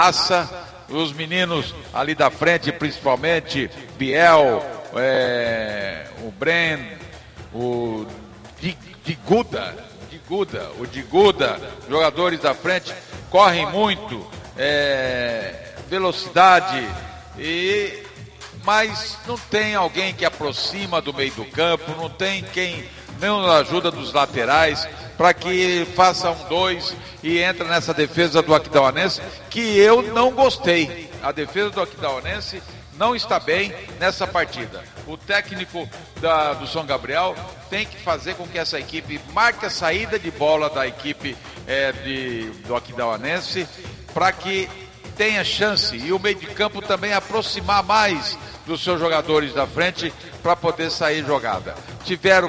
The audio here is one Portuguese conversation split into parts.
raça, os meninos ali da frente, principalmente Biel, o Bren, o Diguda, jogadores da frente, correm muito, velocidade, mas não tem alguém que aproxima do meio do campo, não tem quem não ajuda dos laterais para que faça 1-2 e entra nessa defesa do Aquidauanense, que eu não gostei. A defesa do Aquidauanense não está bem nessa partida. O técnico do São Gabriel tem que fazer com que essa equipe marque a saída de bola da equipe do Aquidauanense para que tenha chance, e o meio de campo também aproximar mais dos seus jogadores da frente para poder sair jogada. Tiveram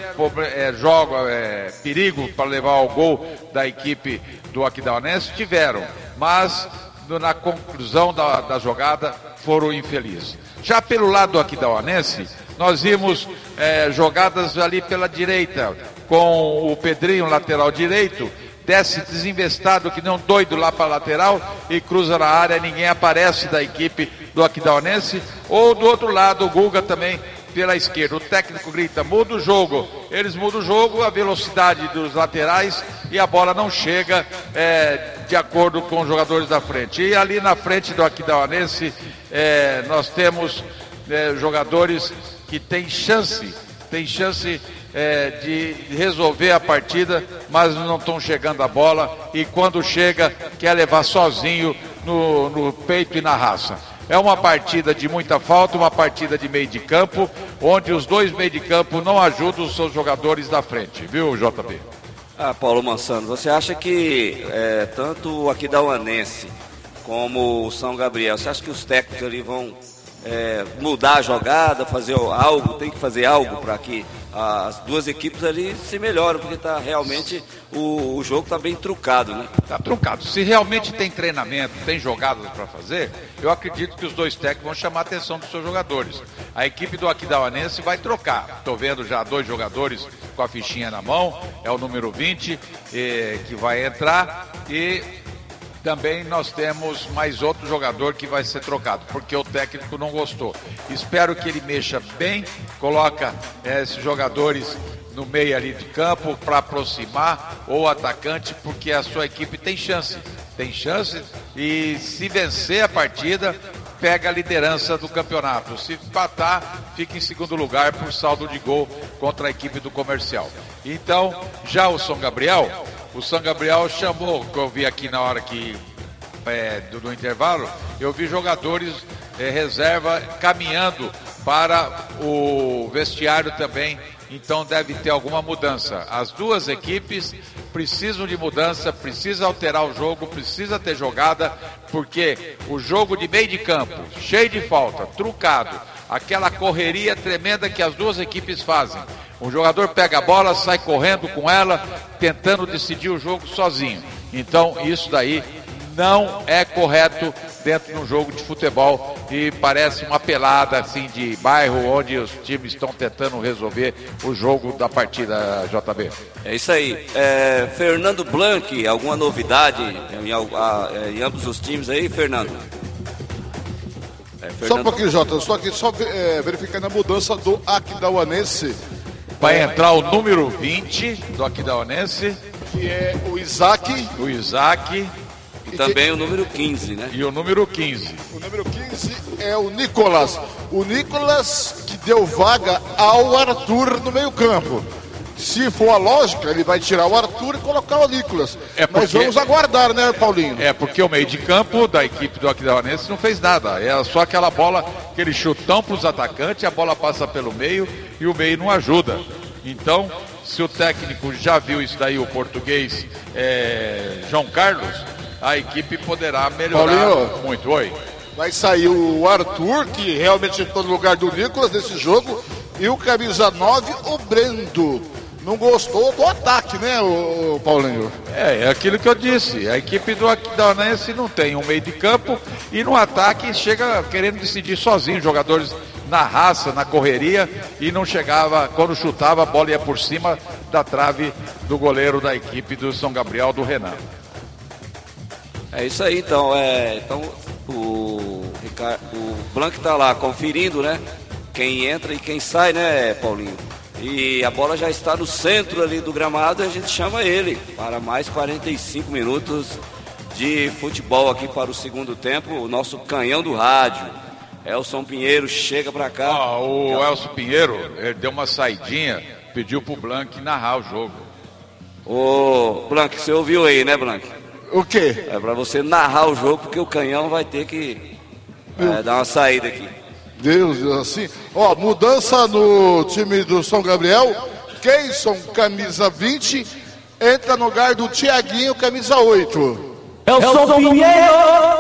perigo para levar ao gol da equipe do Aquidauanense? Tiveram, mas na conclusão da jogada foram infelizes. Já pelo lado do Aquidauanense, nós vimos jogadas ali pela direita, com o Pedrinho, lateral direito, desce desinvestado que nem um doido lá para a lateral e cruza na área, ninguém aparece da equipe do Aquidauanense. Ou do outro lado, o Guga também pela esquerda. O técnico grita, muda o jogo. Eles mudam o jogo, a velocidade dos laterais, e a bola não chega de acordo com os jogadores da frente. E ali na frente do Aquidauanense nós temos jogadores que têm chance de resolver a partida, mas não estão chegando a bola, e quando chega quer levar sozinho no peito e na raça. É uma partida de muita falta, uma partida de meio de campo, onde os dois meio de campo não ajudam os seus jogadores da frente, viu, JB? Paulo Mansano, você acha que tanto o Aquidauanense como o São Gabriel, você acha que os técnicos ali vão mudar a jogada, fazer algo, tem que fazer algo para que as duas equipes ali se melhoram, porque tá realmente o jogo está bem truncado, né? Está truncado. Se realmente tem treinamento, tem jogadas para fazer, eu acredito que os dois técnicos vão chamar a atenção dos seus jogadores. A equipe do Aquidauanense vai trocar. Estou vendo já dois jogadores com a fichinha na mão, é o número 20 que vai entrar, e também nós temos mais outro jogador que vai ser trocado, porque o técnico não gostou. Espero que ele mexa bem, coloca esses jogadores no meio ali de campo para aproximar o atacante, porque a sua equipe tem chance, e se vencer a partida, pega a liderança do campeonato. Se empatar, fica em segundo lugar por saldo de gol contra a equipe do Comercial. Então, já o São Gabriel chamou, que eu vi aqui na hora do intervalo, eu vi jogadores reserva caminhando para o vestiário também, então deve ter alguma mudança. As duas equipes precisam de mudança, precisa alterar o jogo, precisa ter jogada, porque o jogo de meio de campo, cheio de falta, truncado, aquela correria tremenda que as duas equipes fazem. O jogador pega a bola, sai correndo com ela, tentando decidir o jogo sozinho. Então isso daí não é correto dentro de um jogo de futebol, e parece uma pelada assim de bairro, onde os times estão tentando resolver o jogo da partida, JB. É isso aí. Fernando Blanc, alguma novidade em ambos os times aí, Fernando? Só um pouquinho, Jota, eu estou aqui só verificando a mudança do Aquidauanense. Vai entrar o número 20 do Aquidauanense, que é o Isaac. E também o número 15, né? E o número 15. O número 15 é o Nicolas. O Nicolas que deu vaga ao Arthur no meio-campo. Se for a lógica, ele vai tirar o Arthur e colocar o Nicolas. Mas vamos aguardar, né, Paulinho? Porque o meio de campo da equipe do Aquidauanense não fez nada. Era só aquela bola, aquele chutão para os atacantes, a bola passa pelo meio e o meio não ajuda. Então, se o técnico já viu isso daí, o português João Carlos, a equipe poderá melhorar. Paulinho, muito. Oi. Vai sair o Arthur, que realmente entrou no lugar do Nicolas nesse jogo, e o camisa 9, o Brendo. Não gostou do ataque, né, o Paulinho? É aquilo que eu disse. A equipe do Aquidauanense não tem um meio de campo, e no ataque chega querendo decidir sozinho, jogadores na raça, na correria, e não chegava, quando chutava, a bola ia por cima da trave do goleiro da equipe do São Gabriel, do Renan. É isso aí, então. Então o Blanc tá lá conferindo, né? Quem entra e quem sai, né, Paulinho? E a bola já está no centro ali do gramado e a gente chama ele para mais 45 minutos de futebol aqui para o segundo tempo. O nosso canhão do rádio, Elson Pinheiro, chega para cá. O Elson Pinheiro, ele deu uma saidinha, pediu pro Blanc narrar o jogo. Ô, Blanc, você ouviu aí, né, Blanc? O quê? É para você narrar o jogo, porque o canhão vai ter que dar uma saída aqui. Deus, assim. Ó, mudança no time do São Gabriel. Keyson, camisa 20, entra no lugar do Tiaguinho, camisa 8. Elson Pinheiro!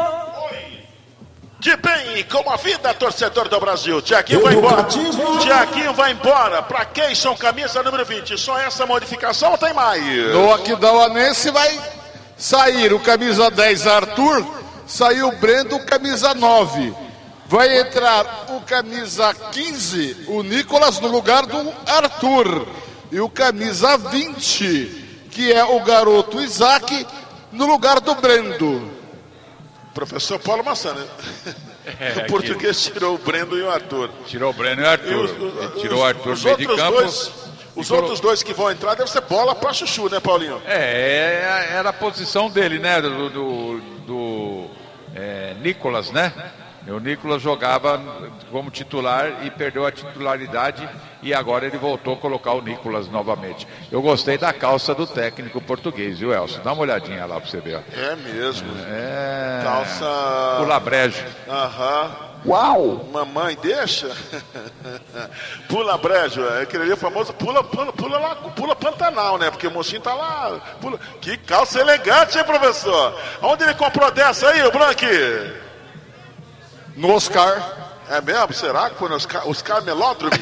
De bem com a vida, torcedor do Brasil. Tiaguinho vai embora. Tiaguinho vai embora. Para Keyson, camisa número 20. Só essa modificação ou tem mais? No Aquidauanense vai sair o camisa 10, Arthur. Saiu o Brendo, camisa 9. Vai entrar o camisa 15, o Nicolas, no lugar do Arthur. E o camisa 20, que é o garoto Isaac, no lugar do Brendo. Professor Paulo Massana. O português tirou o Brendo e o Arthur. Tirou o Brendo e o Arthur. Tirou o Arthur no meio de campo. Os outros dois que vão entrar devem ser bola pra chuchu, né, Paulinho? Era a posição dele, né? Do Nicolas, né? O Nicolas jogava como titular e perdeu a titularidade e agora ele voltou a colocar o Nicolas novamente. Eu gostei da calça do técnico português, viu, Elcio? Dá uma olhadinha lá pra você ver. É mesmo. Calça... Pula brejo. Aham. Uau! Mamãe, deixa. Pula brejo. Aquele ali famoso pula Pantanal, né? Porque o mocinho tá lá. Pula. Que calça elegante, hein, professor? Onde ele comprou dessa aí, o Blanc? No Oscar. É mesmo? Será que foi no Oscar Melódromo?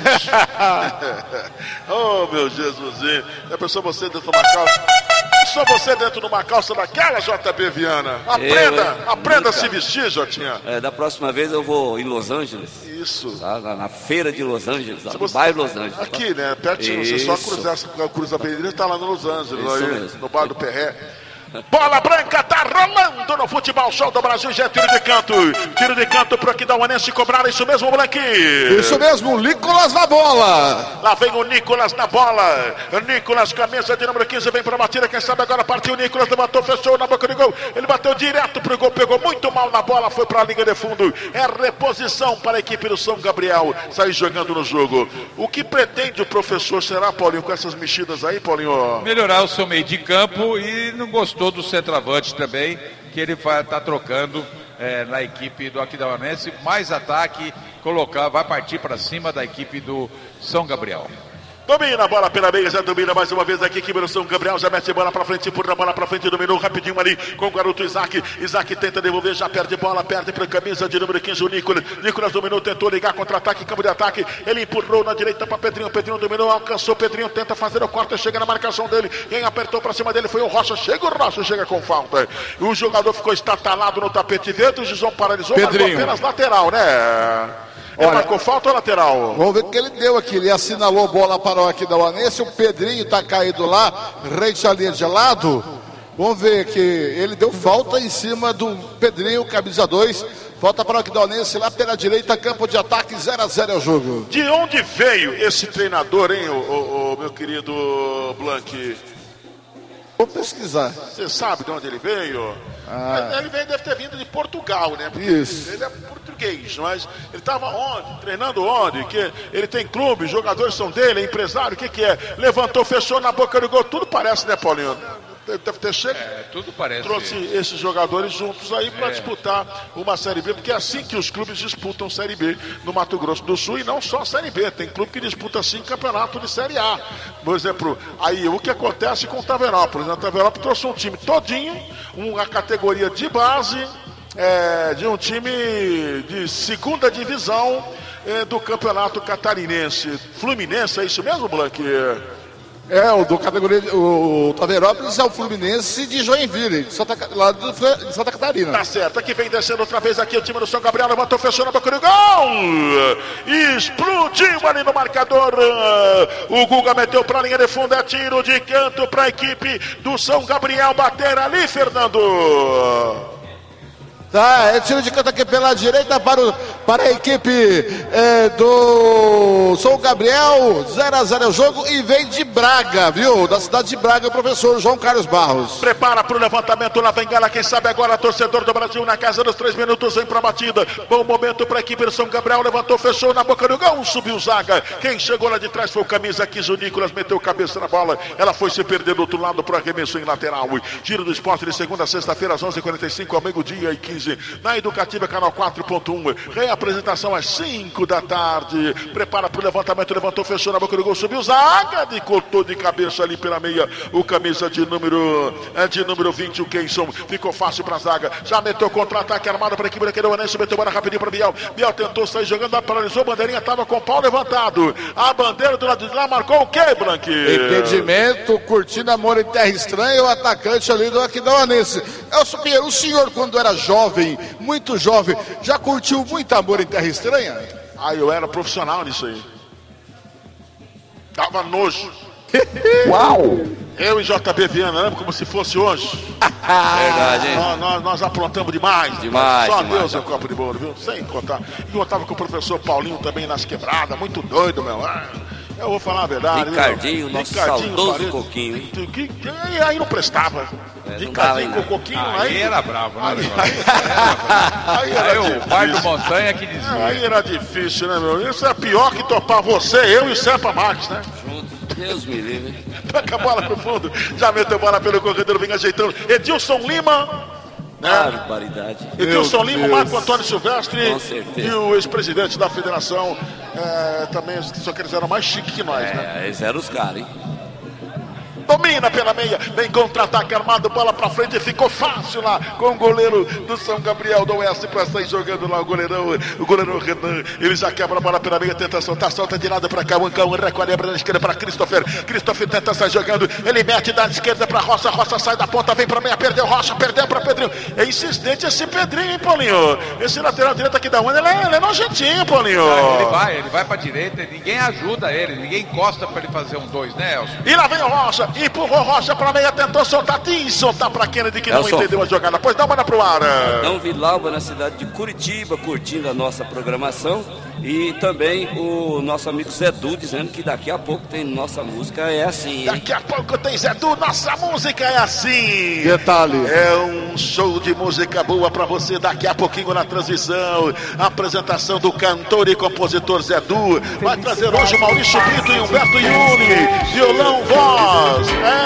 Oh, meu Jesusinho. Já pensou você dentro de uma calça? Só você dentro de uma calça daquela, JB Viana. Aprenda a se vestir, Jotinha. Da próxima vez eu vou em Los Angeles. Isso. Tá? Na feira de Los Angeles, no bairro Los Angeles. Aqui, né? Pertinho. Você só cruzar a avenida e tá lá no Los Angeles, aí, no bar do Perré. Bola branca, tá rolando no futebol show do Brasil, já é tiro de canto. Tiro de canto pro Aquidauanense cobrar, isso mesmo, moleque. Isso mesmo, o Nicolas na bola. Lá vem o Nicolas na bola. O Nicolas, camisa de número 15, vem pra batida, quem sabe agora partiu o Nicolas, levantou, fechou na boca do gol. Ele bateu direto pro gol, pegou muito mal na bola, foi pra linha de fundo. É reposição para a equipe do São Gabriel, sair jogando no jogo. O que pretende o professor, será, Paulinho, com essas mexidas aí, Paulinho? Melhorar o seu meio de campo e não gostou do centroavante também, que ele vai estar trocando na equipe do Aquidauanense, mais ataque, vai partir para cima da equipe do São Gabriel. Domina a bola pela meia, já domina mais uma vez aqui, equipe do São Gabriel, já mete a bola pra frente, empurra a bola pra frente, dominou rapidinho ali com o garoto Isaac. Isaac tenta devolver, já perde bola, perde pra camisa de número 15, o Nicolas. Nicolas dominou, tentou ligar contra-ataque, campo de ataque, ele empurrou na direita pra Pedrinho, Pedrinho dominou, alcançou, Pedrinho tenta fazer o corte, chega na marcação dele, quem apertou pra cima dele foi o Rocha, chega o Rocha, chega com falta. O jogador ficou estatalado no tapete verde, o Gizão paralisou, marcou apenas lateral, né? Ele marcou falta ou lateral? Vamos ver o que ele deu aqui. Ele assinalou bola para o Aquidauanense. O Pedrinho está caído lá, rente a linha de lado. Vamos ver que ele deu falta em cima do Pedrinho, camisa 2. Falta para o Aquidauanense lá pela direita, campo de ataque, 0-0 é o jogo. De onde veio esse treinador, hein, o meu querido Blanc? Vou pesquisar. Você sabe de onde ele veio? Ele deve ter vindo de Portugal, né? Porque isso. Ele é português, mas ele estava onde? Treinando onde? Que ele tem clube, os jogadores são dele, é empresário, o que é? Levantou, fechou na boca do gol, tudo parece, né, Paulinho? Deve ter chegado. Tudo parece. Trouxe esses jogadores juntos aí para disputar uma Série B, porque é assim que os clubes disputam Série B no Mato Grosso do Sul, e não só Série B, tem clube que disputa assim campeonato de Série A. Por exemplo, aí o que acontece com o Taverópolis? O Taverópolis trouxe um time todinho, uma categoria de base, de um time de segunda divisão do campeonato catarinense. Fluminense, é isso mesmo, Blanc? O do categoria, o Taverópolis é o Fluminense de Joinville, lá de Santa Catarina. Tá certo, aqui vem descendo outra vez aqui o time do São Gabriel, levantou, fechou na boca do gol! Explodiu ali no marcador, o Guga meteu pra linha de fundo, é tiro de canto pra equipe do São Gabriel bater ali, Fernando. Tá, é tiro de canto aqui pela direita para a equipe do São Gabriel. 0-0 o jogo e vem de Braga, viu? Da cidade de Braga, o professor João Carlos Barros. Prepara para o levantamento, lá vem Gala, quem sabe agora, torcedor do Brasil na casa dos 3 minutos, vem para a batida. Bom momento para a equipe do São Gabriel, levantou, fechou na boca do gol, subiu zaga. Quem chegou lá de trás foi o camisa 15, o Nicolas, meteu cabeça na bola. Ela foi se perder do outro lado para o arremesso em lateral. Giro do Esporte de segunda a sexta-feira às 11h45, ao meio-dia e 15. Na Educativa, canal 4.1. Reapresentação às 5 da tarde. Prepara para o levantamento, levantou, fechou na boca do gol, subiu zaga, cortou de cabeça ali pela meia. O camisa de número 20, o Kenson. Ficou fácil para a zaga. Já meteu contra-ataque armado para a equipe daquele Anense. Meteu bola rapidinho para Biel. Biel tentou sair jogando, paralisou. Bandeirinha estava com o pau levantado. A bandeira do lado de lá marcou o quê, Blanqui? Impedimento, curtindo amor em terra estranha. O atacante ali do Aquidauanense. O senhor, quando era jovem, muito jovem, já curtiu muito amor em terra estranha? Eu era profissional nisso aí. Dava nojo. Uau! Eu e JB Viana, lembra como se fosse hoje? Verdade, hein? Nós aprontamos demais. Só Deus é um copo de bolo, viu? Sem contar. E eu tava com o professor Paulinho também nas quebradas, muito doido, meu. Eu vou falar a verdade. Ricardinho, nosso saudoso Coquinho, hein? E aí não prestava. Ricardinho com o Coquinho, aí era bravo, né? Aí o pai do Montanha que dizia. Aí era difícil, né, meu? Isso é pior que topar você, eu e o Sepa Marques, né? Deus me livre. Toca a bola pro fundo. Já meteu bola pelo corredor, vem ajeitando. Edilson Lima. Barbaridade. Edilson Lima, Marco Antônio Silvestre. Com certeza. E o ex-presidente da federação. Também, só que eles eram mais chiques que nós, né? Esses eram os caras, hein? Domina pela meia, vem contra-ataque armado, bola pra frente, ficou fácil lá com o goleiro do São Gabriel do Oeste pra sair jogando lá o goleirão Renan. Ele já quebra a bola pela meia, tenta soltar, solta de lado pra cá, o Ancão recolhe pra esquerda pra Christopher tenta sair jogando, ele mete da esquerda pra Rocha sai da ponta, vem pra meia, perdeu Rocha, perdeu pra Pedrinho. É insistente esse Pedrinho, hein, Paulinho? Esse lateral direito aqui da Onda, ele é nojentinho, Paulinho. Ele vai pra direita, ninguém ajuda ele, ninguém encosta pra ele fazer um 2, né, Elcio? E lá vem o Rocha, empurrou Rocha pra meia, tentou soltar, pra Kennedy que não entendeu a jogada, pois dá uma pro ar. Dão Vilauba na cidade de Curitiba, curtindo a nossa programação. E também o nosso amigo Zé Du dizendo que daqui a pouco tem Nossa Música é Assim. Daqui a pouco tem Zé Du, Nossa Música é Assim. Detalhe. É um show de música boa pra você daqui a pouquinho na transmissão. A apresentação do cantor e compositor Zé Du. Vai trazer hoje o Maurício Brito e Humberto Yuli. Violão, voz.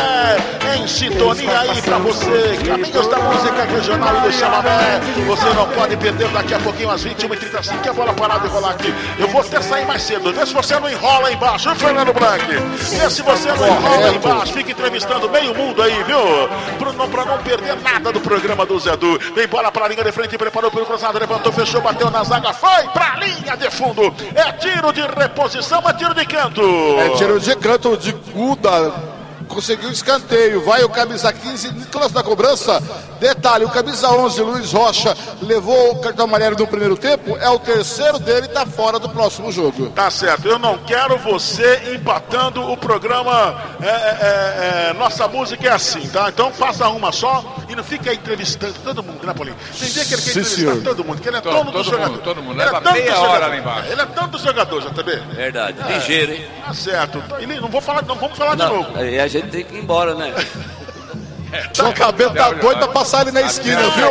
Em sintonia aí pra você. Caminhos da música regional e do chamamé. Você não pode perder daqui a pouquinho às 21h30, assim que a bola parar de rolar aqui. Eu vou até sair mais cedo. Vê se você não enrola aí embaixo, viu, Fernando Blanc? Vê se você não enrola aí embaixo. Fica entrevistando meio mundo aí, viu? Pra não perder nada do programa do Zé Du. Vem bola pra linha de frente, preparou pelo cruzado, levantou, fechou, bateu na zaga, foi pra linha de fundo. É tiro de reposição, é tiro de canto. É tiro de canto de Guda. Conseguiu escanteio, vai o camisa 15, Nicolas da cobrança. Detalhe, o camisa 11, Luiz Rocha, levou o cartão amarelo no primeiro tempo, é o terceiro dele, tá fora do próximo jogo. Tá certo, eu não quero você empatando o programa Nossa Música é Assim, tá? Então faça uma só e não fica entrevistando todo mundo, né, Paulinho? Tem dia que ele quer entrevistar todo mundo, que ele é dono do jogador. Todo mundo, leva meia hora lá embaixo. Ele é dono do jogador, JB. Verdade, ligeiro, hein? Tá certo, não vamos falar de novo. E a gente tem que ir embora, né? Sua cabeça tá doida pra passar ali na esquina, viu?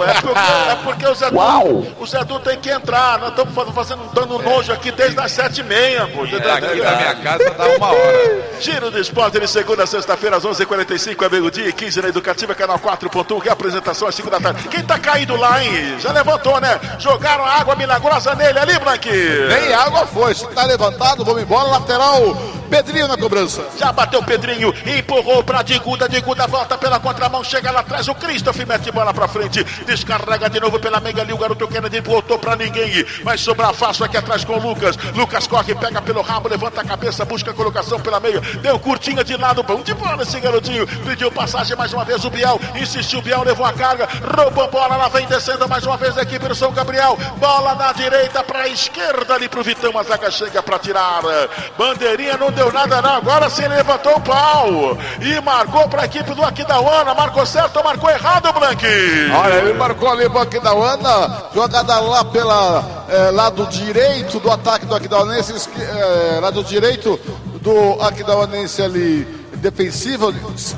É porque o Zé Du tem que entrar. Nós estamos dando nojo aqui desde as 7h30, pô. Aqui na minha casa dá 1 hora. Giro do Esporte de segunda a sexta-feira às 11h45, é meio-dia e 15 na Educativa, canal 4.1, que é a apresentação às 5 da tarde. Quem tá caído lá, hein? Já levantou, né? Jogaram água milagrosa nele ali, Blanqui. Nem água foi, se tá levantado, vamos embora, lateral, Pedrinho na cobrança. Já bateu Pedrinho, empurrou pra Diguda volta pela contramão, chega lá atrás, o Christopher mete bola pra frente, descarrega de novo pela meia ali, o garoto Kennedy voltou pra ninguém, vai sobrar fácil aqui atrás com o Lucas corre, pega pelo rabo, levanta a cabeça, busca a colocação pela meia, deu curtinha de lado, bom de bola esse garotinho, pediu passagem mais uma vez o Biel, insistiu o Biel, levou a carga, roubou bola, lá vem descendo mais uma vez a equipe do São Gabriel, bola na direita pra esquerda ali pro Vitão, a zaga chega pra tirar, bandeirinha não deu nada não, agora sim levantou o pau e marcou para a equipe do Aquidauana. Marcou certo ou marcou errado, Blank? Olha, ele marcou ali o Aquidauana, jogada lá pela lado direito do ataque do Aquidauanense, lado direito do Aquidauanense ali, defensivo,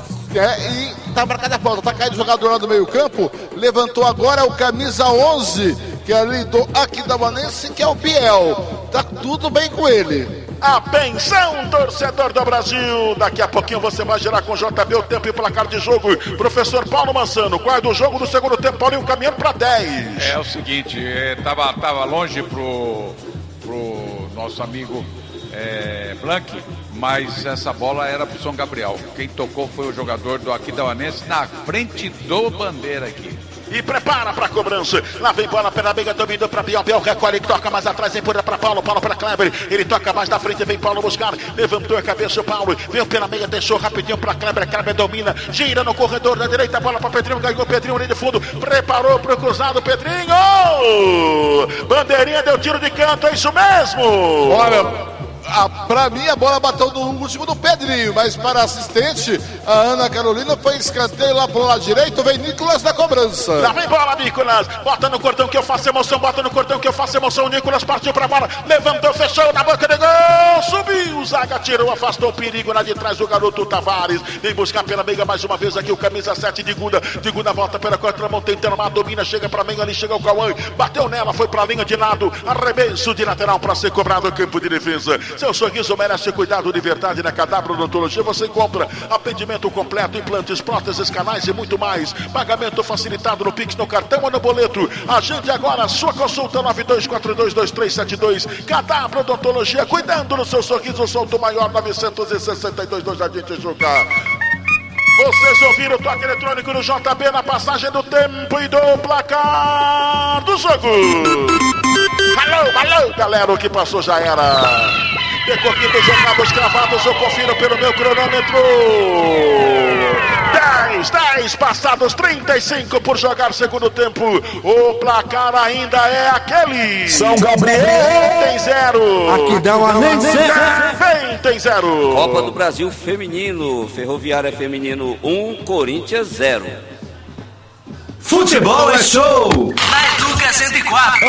e tá marcada a falta, tá caído o jogador lá do meio campo, levantou agora o camisa 11, que é ali do Aquidauanense, que é o Biel, tá tudo bem com ele. Atenção, torcedor do Brasil, daqui a pouquinho você vai gerar com o JB o tempo e placar de jogo. Professor Paulo Mansano, guarda o jogo do segundo tempo, Paulinho caminhando para 10. É o seguinte, tava longe pro nosso amigo Blank, mas essa bola era pro São Gabriel. Quem tocou foi o jogador do Aquidauanense na frente do Bandeira aqui. E prepara para a cobrança. Lá vem bola pela meia, dominou para Biel. Biel recolhe, toca mais atrás, empurra para Paulo. Paulo para Kleber. Ele toca mais na frente, vem Paulo buscar. Levantou a cabeça o Paulo. Veio pela meia, deixou rapidinho para Kleber. Kleber domina, gira no corredor da direita. Bola para Pedrinho, ganhou Pedrinho ali de fundo. Preparou para o cruzado, Pedrinho. Bandeirinha deu tiro de canto, é isso mesmo. Olha, pra mim a bola bateu no último do Pedrinho, mas para a assistente, a Ana Carolina, foi escanteio lá pro lado direito, vem Nicolas na cobrança. Lá vem bola, Nicolas, bota no cordão que eu faço emoção, bota no cordão que eu faço emoção. Nicolas partiu pra bola, levantou, fechou na boca de gol, subiu, o zaga tirou, afastou o perigo lá de trás do garoto Tavares. Vem buscar pela meia mais uma vez aqui o camisa 7 de Guda. De Guda volta pela contramão, tentando uma domina, chega pra meia ali, chega o Cauã, bateu nela, foi pra linha de lado, arremesso de lateral pra ser cobrado no campo de defesa. Seu sorriso merece cuidado de verdade na Cadabra Odontologia. Você compra atendimento completo, implantes, próteses, canais e muito mais. Pagamento facilitado no Pix, no cartão ou no boleto. Agende agora a sua consulta 92422372. Cadabra Odontologia, cuidando do seu sorriso. Solto maior 962 do Jardim Tijuca. Vocês ouviram o toque eletrônico no JB na passagem do tempo e do placar do jogo. Alô, galera, o que passou já era. Decorrido jogados cravados, eu confiro pelo meu cronômetro. 10 passados, 35 por jogar segundo tempo. O placar ainda é aquele. São Gabriel tem 0. Aquidauanense tem 0. Copa do Brasil Feminino, Ferroviária Feminino 1, Corinthians 0. Futebol é show! Na Educa 104.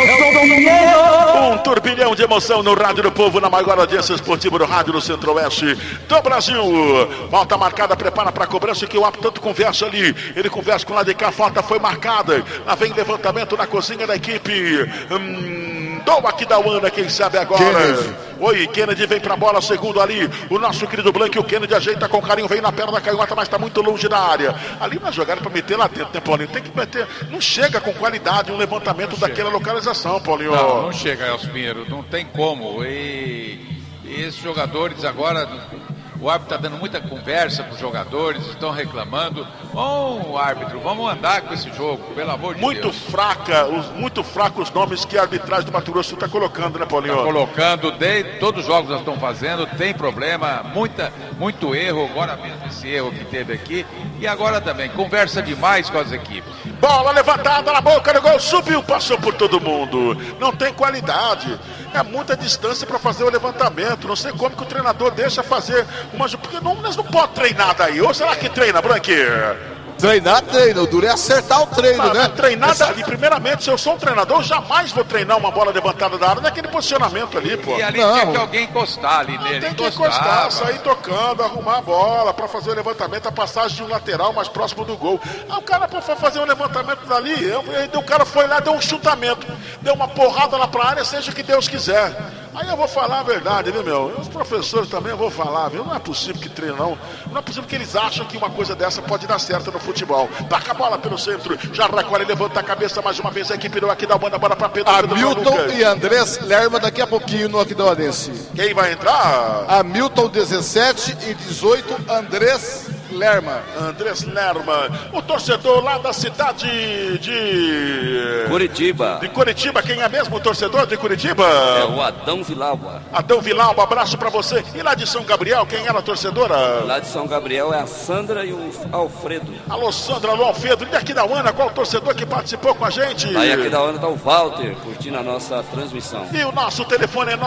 Um turbilhão de emoção no Rádio do Povo, na maior audiência esportiva do rádio do Centro-Oeste do Brasil. Falta marcada, prepara para a cobrança, que o árbitro tanto conversa ali. Ele conversa com o lado de cá, falta foi marcada. Lá vem levantamento na cozinha da equipe do Aquidauana, quem sabe agora. Kennedy vem pra bola, segundo ali, o nosso querido Blank. O Kennedy ajeita com carinho, vem na perna da canhota, mas tá muito longe da área. Ali uma jogada pra meter lá dentro, né, Paulinho? Tem que meter, não chega com qualidade um levantamento daquela localização, Paulinho. Não chega, Elcio Pinheiro, não tem como. E esses jogadores agora, o árbitro está dando muita conversa para os jogadores, estão reclamando. Bom, árbitro, vamos andar com esse jogo, pelo amor de Deus. Muito fracos os nomes que a arbitragem do Mato Grosso está colocando, né, Paulinho? Está colocando, todos os jogos nós estamos fazendo, tem problema, muito erro, agora mesmo esse erro que teve aqui. E agora também, conversa demais com as equipes. Bola levantada na boca do gol, subiu, passou por todo mundo. Não tem qualidade. É muita distância para fazer o levantamento. Não sei como que o treinador deixa fazer uma... Porque eles não podem treinar daí. Ou será que treina, Branque? Treino, o duro é acertar o treino, né? Treinar dali, primeiramente, se eu sou um treinador, eu jamais vou treinar uma bola levantada da área naquele posicionamento ali, pô. E ali tem que alguém encostar ali nele. Tem que encostar, sair tocando, arrumar a bola para fazer o levantamento, a passagem de um lateral mais próximo do gol. Aí o cara para fazer um levantamento dali, o cara foi lá, deu um chutamento, deu uma porrada lá pra área, seja o que Deus quiser. Aí eu vou falar a verdade, viu, meu? Os professores também eu vou falar, viu? Não é possível que treinam, não. Não é possível que eles acham que uma coisa dessa pode dar certo no futebol. Taca a bola pelo centro, já recolhe, levanta a cabeça mais uma vez. A equipe do Aquidauana, bola pra Pedro. Hamilton e Andrés Lerma daqui a pouquinho no Aquidauanense. Quem vai entrar? Hamilton 17 e 18, Andrés Lerma. Andrés Lerma, o torcedor lá da cidade de Curitiba. De Curitiba, quem é mesmo o torcedor de Curitiba? É o Adão Vilauba. Adão Vilauba, abraço pra você. E lá de São Gabriel, quem era a torcedora? Lá de São Gabriel é a Sandra e o Alfredo. Alô, Sandra, alô, Alfredo. E daqui da Uana, qual o torcedor que participou com a gente? Aí aqui da Uana tá o Walter, curtindo a nossa transmissão. E o nosso telefone é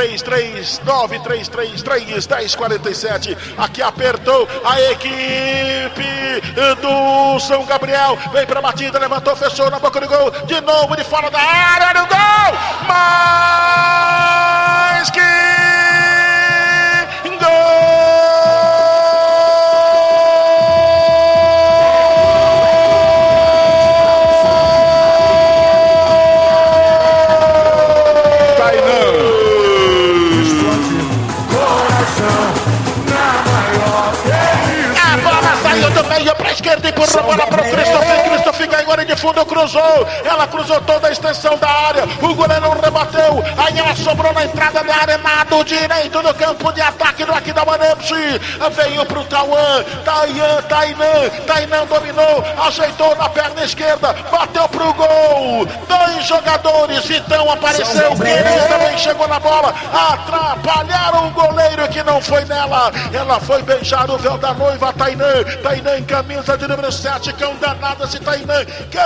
933-1047. Aqui apertou a equipe do São Gabriel. Vem pra batida, levantou, fechou na boca do gol. De novo de fora da área, no gol! Mais que gol! Meio pra esquerda, empurrou a bola pro Christopher cai agora de fundo, cruzou, ela cruzou toda a extensão da área, o goleiro rebateu, aí ela sobrou na entrada da área, lado direito do campo de ataque do Aquidauanense, veio pro Tauan, Tainan dominou, ajeitou na perna esquerda, bateu pro gol, 2 jogadores, Vitão apareceu, Pires também chegou na bola, atrapalharam o goleiro que não foi nela, ela foi beijar o véu da noiva, Tainan em camisa de número 7, cão danado esse Tainan,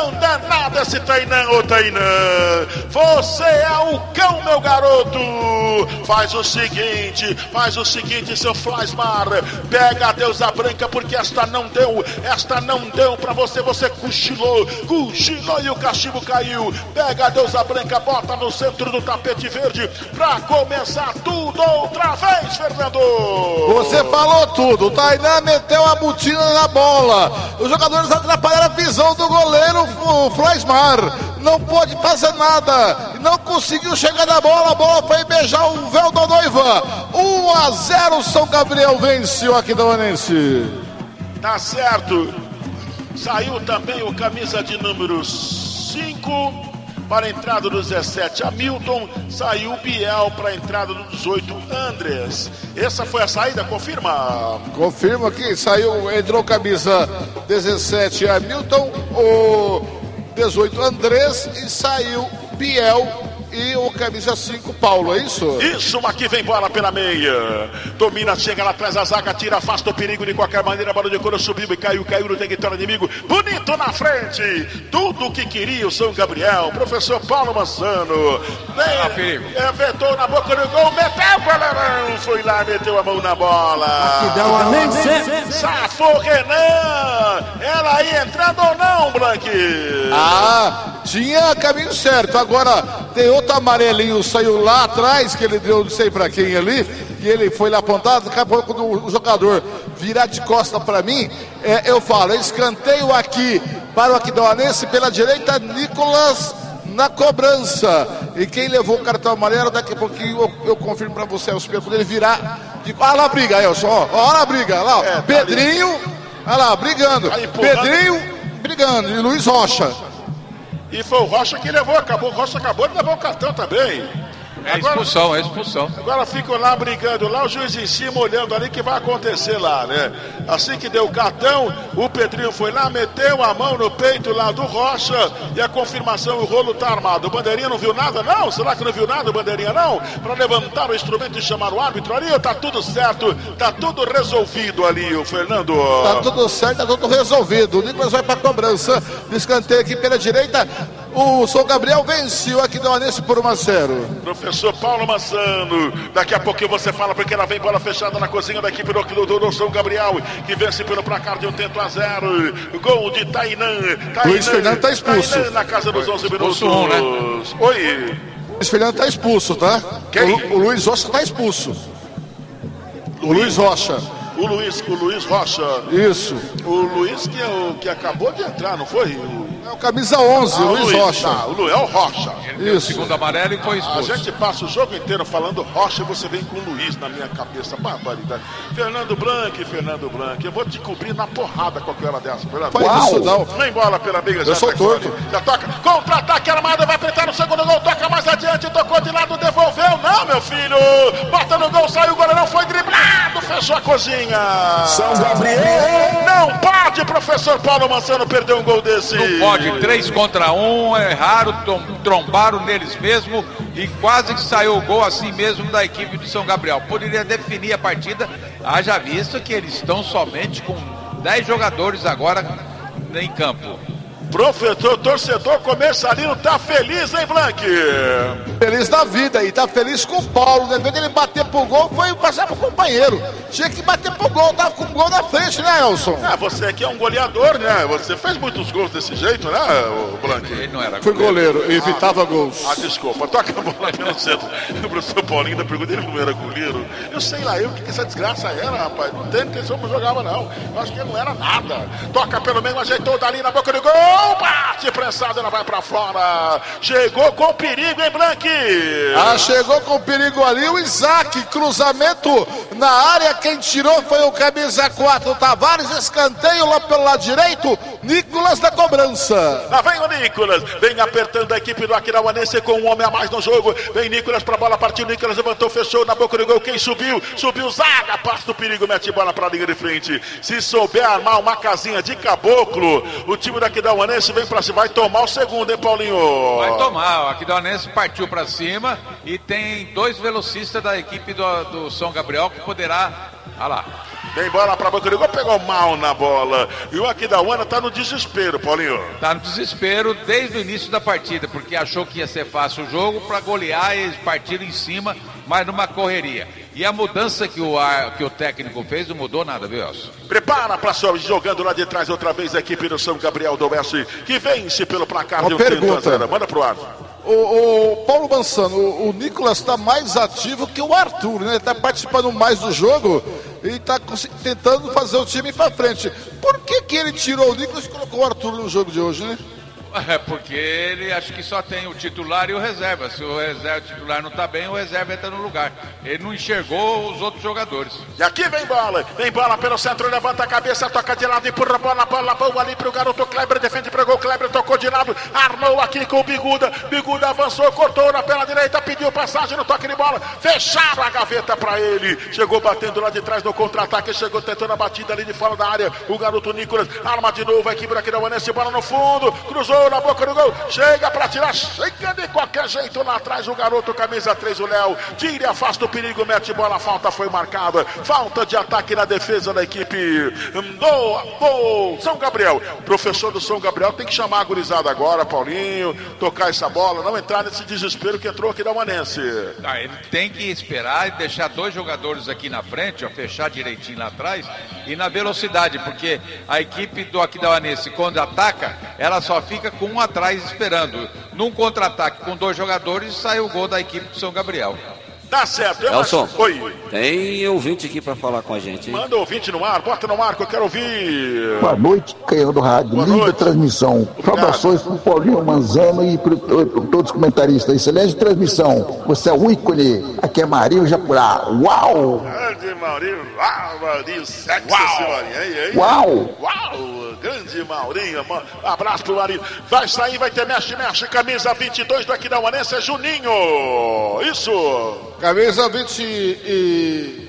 ô Tainan, você é o cão, meu garoto, faz o seguinte, seu Flasmar, pega a deusa branca, porque esta não deu pra você cochilou e o cachimbo caiu, pega a deusa branca, bota no centro do tapete verde, pra começar tudo outra vez, Fernando. Você falou tudo, o Tainan meteu a botina na bola, os jogadores atrapalharam a visão do goleiro, o Flasmar não pôde fazer nada, não conseguiu chegar na bola, a bola foi beijar o véu da noiva. 1-0, São Gabriel vence o Aquidauanense. Tá certo, saiu também o camisa de número 5 para a entrada do 17, Hamilton, saiu o Biel para a entrada do 18, Andrés. Essa foi a saída, confirma? Confirma que saiu, entrou camisa 17, Hamilton, o 18, Andrés, e saiu Biel e o camisa 5, Paulo, é isso? Isso, aqui vem bola pela meia. Domina, chega lá atrás da zaga, tira, afasta o perigo de qualquer maneira. A bola de couro subiu e caiu no território inimigo. Bonito na frente. Tudo o que queria o São Gabriel. Professor Paulo Massano. Vetou na boca do gol, meteu o goleirão. Foi lá, meteu a mão na bola. Safou Renan. Ela ia entrando ou não, Blank? Tinha caminho certo. Agora tem outro amarelinho, saiu lá atrás, que ele deu não sei pra quem ali, e ele foi lá apontado. Daqui a pouco, quando o jogador virar de costa pra mim, eu falo, escanteio aqui para o Aquidauanense, pela direita, Nicolas na cobrança, e quem levou o cartão amarelo, daqui a pouquinho eu confirmo pra você, quando ele virar olha lá a briga, Elson, olha a briga, olha lá, Pedrinho, olha lá, brigando, Pedrinho brigando, e Luiz Rocha. E foi o Rocha que levou, o Rocha acabou de levar o cartão também. É expulsão. Agora ficam lá brigando, lá o juiz em cima olhando ali o que vai acontecer lá, né? Assim que deu o cartão, o Pedrinho foi lá, meteu a mão no peito lá do Rocha, e a confirmação, o rolo tá armado. O Bandeirinha não viu nada, não? Será que não viu nada o Bandeirinha, não? Pra levantar o instrumento e chamar o árbitro ali, tá tudo certo, tá tudo resolvido ali, o Fernando. Tá tudo certo, tá tudo resolvido. O Nicolas vai pra cobrança, escanteio aqui pela direita. O São Gabriel venceu aqui do Aquidauanense por 1-0. Professor Paulo Massano, daqui a pouquinho você fala, porque ela vem bola fechada na cozinha da equipe do São Gabriel, que vence pelo placar de 1-0. Gol de Tainan. Luiz Fernando tá expulso. Tainan na casa dos 11 minutos. Né? Oi. Luiz Fernando tá expulso, tá? Quem? O Luiz Rocha tá expulso. Luiz Rocha. O Luiz Rocha. Isso. O Luiz que acabou de entrar, não foi? É o camisa 11, Luiz Rocha. É o Rocha. Isso. O segundo amarelo e foi expulso. A gente passa o jogo inteiro falando Rocha e você vem com o Luiz na minha cabeça. Barbaridade. Fernando Blanc. Eu vou te cobrir na porrada qualquer hora dessa. Faz isso não. Nem bola pela meia. Eu sou torto. Já toca. Contra-ataque armado. Vai apertar no segundo gol. Toca mais adiante. Tocou de lado. Devolveu. Não, meu filho. Bota no gol. Saiu o goleirão. Foi driblado. Fechou cozinha. São Gabriel. Não pode, professor Paulo Mansano, perder um gol desse. Não pode, 3 contra 1, erraram, trombaram neles mesmo e quase que saiu o gol assim mesmo da equipe do São Gabriel. Poderia definir a partida, haja visto que eles estão somente com 10 jogadores agora em campo. Professor, torcedor comercialino tá feliz, hein, Blank? Feliz da vida e tá feliz com o Paulo, né? Em vez dele bater pro gol, foi passar pro companheiro. Tinha que bater pro gol, tava com o gol na frente, né, Elson? Você aqui é um goleador, né? Você fez muitos gols desse jeito, né, Blank? Ele não era Foi goleiro, evitava gols. Desculpa, toca a bola pelo centro. O professor Paulinho ainda pergunta, ele não era goleiro? Eu sei lá, o que essa desgraça era, rapaz? Não tem que ele não jogava, não. Eu acho que ele não era nada. Toca pelo menos, ajeitou dali na boca do gol. Bate prensado, ela vai pra fora. Chegou com perigo, hein, Blank? Chegou com perigo ali o Isaac. Cruzamento na área. Quem tirou foi o camisa 4 Tavares. Escanteio lá pelo lado direito. Nicolas da cobrança. Lá vem o Nicolas. Vem apertando a equipe do Aquidauanense com um homem a mais no jogo. Vem Nicolas pra bola, partiu. Nicolas levantou, fechou na boca do gol. Quem subiu? Subiu Zaga. Passa do perigo, mete bola pra linha de frente. Se souber armar uma casinha de caboclo, o time do Aquidauanense vem pra cima. Vai tomar o segundo, hein, Paulinho? Vai tomar. O Aquidauanense partiu pra cima e tem 2 velocistas da equipe do São Gabriel que poderá... Olha lá. Vem bola pra boca do gol, pegou mal na bola. E o Aquidauana tá no desespero, Paulinho. Tá no desespero desde o início da partida, porque achou que ia ser fácil o jogo para golear, eles partiram em cima, mas numa correria. E a mudança que o técnico fez não mudou nada, viu, Elcio? Prepara pra só jogando lá de trás outra vez a equipe do São Gabriel do Oeste, que vence pelo placar de 30-0. Manda pro ar. O Paulo Mansano, o Nicolas está mais ativo que o Arthur, né? Ele está participando mais do jogo e está tentando fazer o time para frente. Por que ele tirou o Nicolas e colocou o Arthur no jogo de hoje, né? É porque ele acho que só tem o titular e o reserva. Se o titular não tá bem, o reserva entra no lugar. Ele não enxergou os outros jogadores. E aqui vem bola pelo centro, levanta a cabeça, toca de lado, empurra a bola boa ali pro garoto Kleber, defende, pregou, Kleber tocou de lado, armou aqui com o Biguda avançou, cortou na perna direita, pediu passagem no toque de bola, fecharam a gaveta pra ele, chegou batendo lá de trás no contra-ataque, chegou tentando a batida ali de fora da área, o garoto Nicolas, arma de novo, a equipe Aquidauanense, bola no fundo, cruzou na boca do gol, chega pra tirar, chega de qualquer jeito lá atrás o garoto, camisa 3, o Léo, tira e afasta o perigo, mete bola, a falta foi marcada, falta de ataque na defesa da equipe do São Gabriel. O professor do São Gabriel tem que chamar a gurizada agora, Paulinho, tocar essa bola, não entrar nesse desespero que entrou aqui da Aquidauanense. Ele tem que esperar e deixar 2 jogadores aqui na frente, fechar direitinho lá atrás e na velocidade, porque a equipe do Aquidauanense, quando ataca, ela só fica com um atrás esperando. Num contra-ataque com 2 jogadores, sai o gol da equipe do São Gabriel. Tá certo. Elson, Oi. Tem ouvinte aqui para falar com a gente, hein? Manda ouvinte no ar, bota no ar que eu quero ouvir. Boa noite, Canhão do Rádio. Boa Linda noite. Transmissão. Saudações para o Paulinho Manzano e para todos os comentaristas. Excelente transmissão. Você é o ícone. Aqui é Marinho Japurá. Uau! Grande Maurinho. Uau, Maurinho. Sexy esse Maurinho. Uau! Uau, grande Maurinho. Abraço pro Maurinho. Vai sair, vai ter mexe. Camisa 22 do Aquidauanense é Juninho. Isso. Camisa 22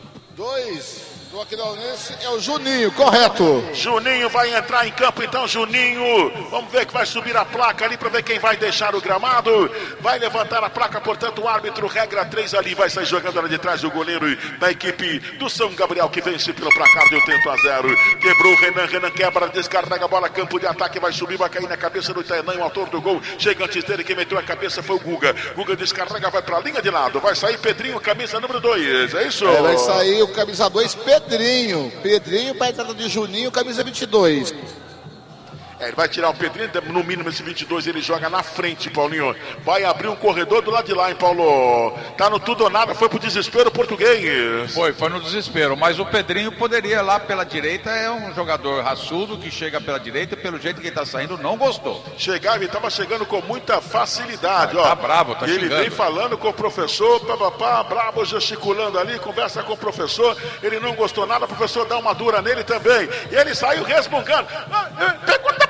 do Aquidauanense é o Juninho, correto. Juninho vai entrar em campo então, Juninho. Vamos ver que vai subir a placa ali para ver quem vai deixar o gramado. Vai levantar a placa, portanto, o árbitro, regra 3 ali, vai sair jogando lá de trás o goleiro da equipe do São Gabriel, que vence pelo placar de 80-0. Quebrou o Renan quebra, descarrega a bola, campo de ataque, vai subir, vai cair na cabeça do Itaenã, o autor do gol. Chega antes dele, quem meteu a cabeça foi o Guga. Guga descarrega, vai para a linha de lado. Vai sair Pedrinho, camisa número 2, é isso? Vai sair o camisa 2, Pedrinho para a entrada de Juninho, camisa 22. Ele vai tirar o Pedrinho, no mínimo esse 22 ele joga na frente, Paulinho. Vai abrir um corredor do lado de lá, hein, Paulo? Tá no tudo ou nada, foi pro desespero português. Foi no desespero, mas o Pedrinho poderia lá pela direita, é um jogador raçudo que chega pela direita, pelo jeito que ele tá saindo, não gostou. Ele tava chegando com muita facilidade, ó. Tá bravo, tá ele xingando. Vem falando com o professor, bravo, gesticulando ali, conversa com o professor, ele não gostou nada, o professor dá uma dura nele também. E ele saiu resmungando. Pergunta pra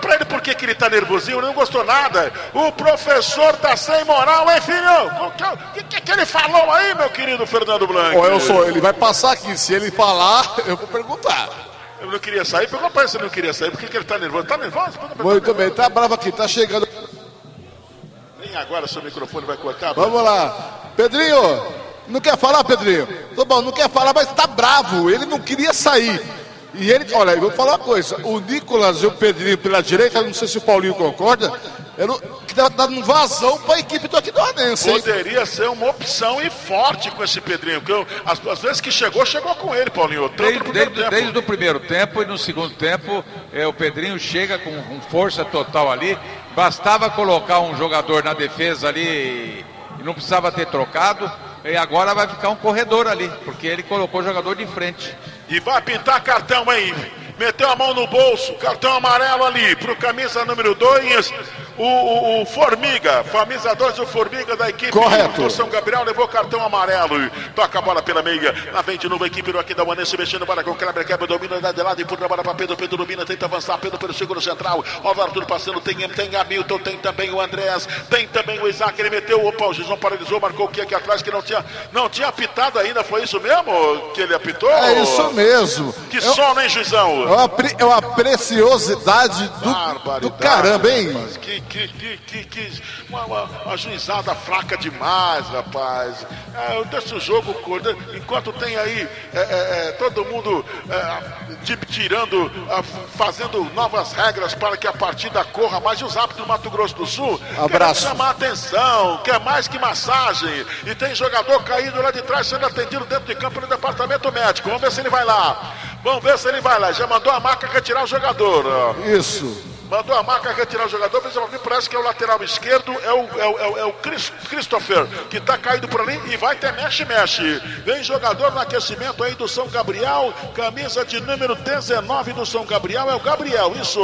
pra ele por que ele tá nervosinho, ele não gostou nada. O professor tá sem moral, hein, filho? O que ele falou aí, meu querido Fernando Blanc? Ô, Elson, ele vai passar aqui. Se ele falar, eu vou perguntar. Eu não queria sair, pergunta pra ele se ele não queria sair. Por que ele tá nervoso? Tá nervoso? Muito bem, tá bravo aqui, tá chegando. Nem agora seu microfone vai cortar. Vamos lá. Pedrinho, não quer falar, Pedrinho? Tô bom, não quer falar, mas tá bravo. Ele não queria sair. E ele, olha, eu vou falar uma coisa. O Nicolas e o Pedrinho pela direita, não sei se o Paulinho concorda, que tá dando vazão para a equipe do Aquidauanense. Poderia ser uma opção e forte com esse Pedrinho, porque às vezes que chegou com ele, Paulinho. Desde o primeiro tempo e no segundo tempo, o Pedrinho chega com força total ali. Bastava colocar um jogador na defesa ali e não precisava ter trocado. E agora vai ficar um corredor ali, porque ele colocou o jogador de frente. E vai pintar cartão aí. Meteu a mão no bolso, cartão amarelo ali pro camisa número 2, o Formiga, camisa 2, o Formiga da equipe do São Gabriel, levou cartão amarelo. Toca a bola pela meia, lá vem de novo a equipe do Aquidauanense, mexendo bola com o Kleber, quebra, domina, dá de lado, empurra a bola pra Pedro, Pedro domina, tenta avançar, Pedro pelo seguro central, ó o Arthur passando, tem Hamilton, tem também o Andrés, tem também o Isaac, ele meteu, opa, o Juizão paralisou, marcou o que aqui atrás, que não tinha apitado ainda, foi isso mesmo que ele apitou? É isso mesmo. Que sono, hein, Juizão? É uma preciosidade do caramba, hein? Uma juizada fraca demais, rapaz. Deixa o jogo, enquanto tem aí todo mundo tirando, fazendo novas regras para que a partida corra mais. E os árbitros do Mato Grosso do Sul querem chamar a atenção, quer mais que massagem. E tem jogador caído lá de trás sendo atendido dentro de campo no departamento médico. Vamos ver se ele vai lá. Já mandou a marca retirar o jogador. Isso. Mandou a marca retirar o jogador, parece que é o lateral esquerdo, é o Christopher, que tá caído por ali e vai ter mexe. Vem jogador no aquecimento aí do São Gabriel, camisa de número 19 do São Gabriel, é o Gabriel, isso.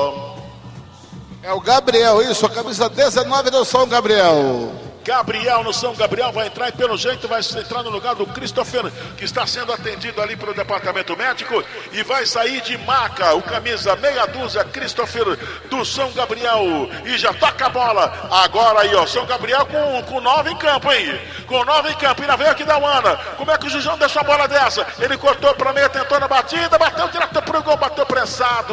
É o Gabriel, isso, a camisa 19 do São Gabriel. Gabriel no São Gabriel vai entrar e pelo jeito vai entrar no lugar do Christopher, que está sendo atendido ali pelo departamento médico, e vai sair de maca o camisa meia dúzia Christopher do São Gabriel, e já toca a bola agora aí, ó, São Gabriel com 9 em campo, hein? Com 9 em campo, e lá veio Aquidauana. Como é que o Juizão deixou a bola dessa? Ele cortou para meia, tentou na batida, bateu direto pro gol, bateu prensado.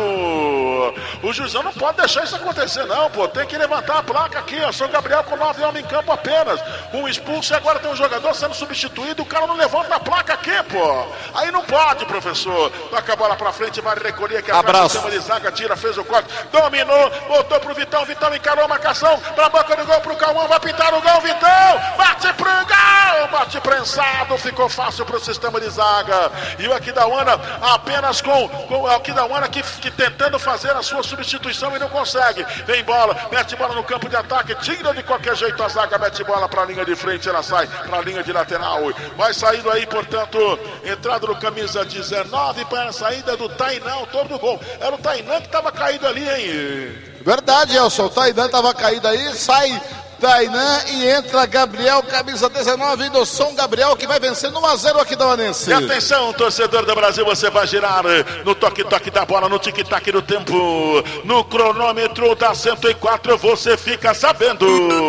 O Juizão não pode deixar isso acontecer não, pô, tem que levantar a placa aqui, ó, São Gabriel com 9 homens em campo apenas, um expulso e agora tem um jogador sendo substituído, o cara não levanta a placa aqui, pô. Aí não pode, professor. Toca a bola pra frente, vai recolher aqui atrás, sistema de zaga, tira, fez o corte, dominou, voltou pro Vitão encarou a marcação, pra boca do gol pro Cauã, vai pintar o gol, Vitão, bate pro gol, bate prensado, ficou fácil pro sistema de zaga. E o Aquidauana apenas com o Aquidauana que tentando fazer a sua substituição e não consegue. Vem bola, mete bola no campo de ataque, tira de qualquer jeito a zaga, mete bola para a linha de frente, ela sai para a linha de lateral, vai saindo aí, portanto, entrada no camisa 19 para a saída do Tainan, autor do gol. Era o Tainan que estava caído ali, hein? Verdade, Elson, o Tainan estava caído aí, sai Tainan e entra Gabriel, camisa 19 do São Gabriel, que vai vencendo 1-0 aqui da Aquidauanense. E atenção, torcedor do Brasil, você vai girar no toque-toque da bola, no tic-tac do tempo, no cronômetro da 104, você fica sabendo.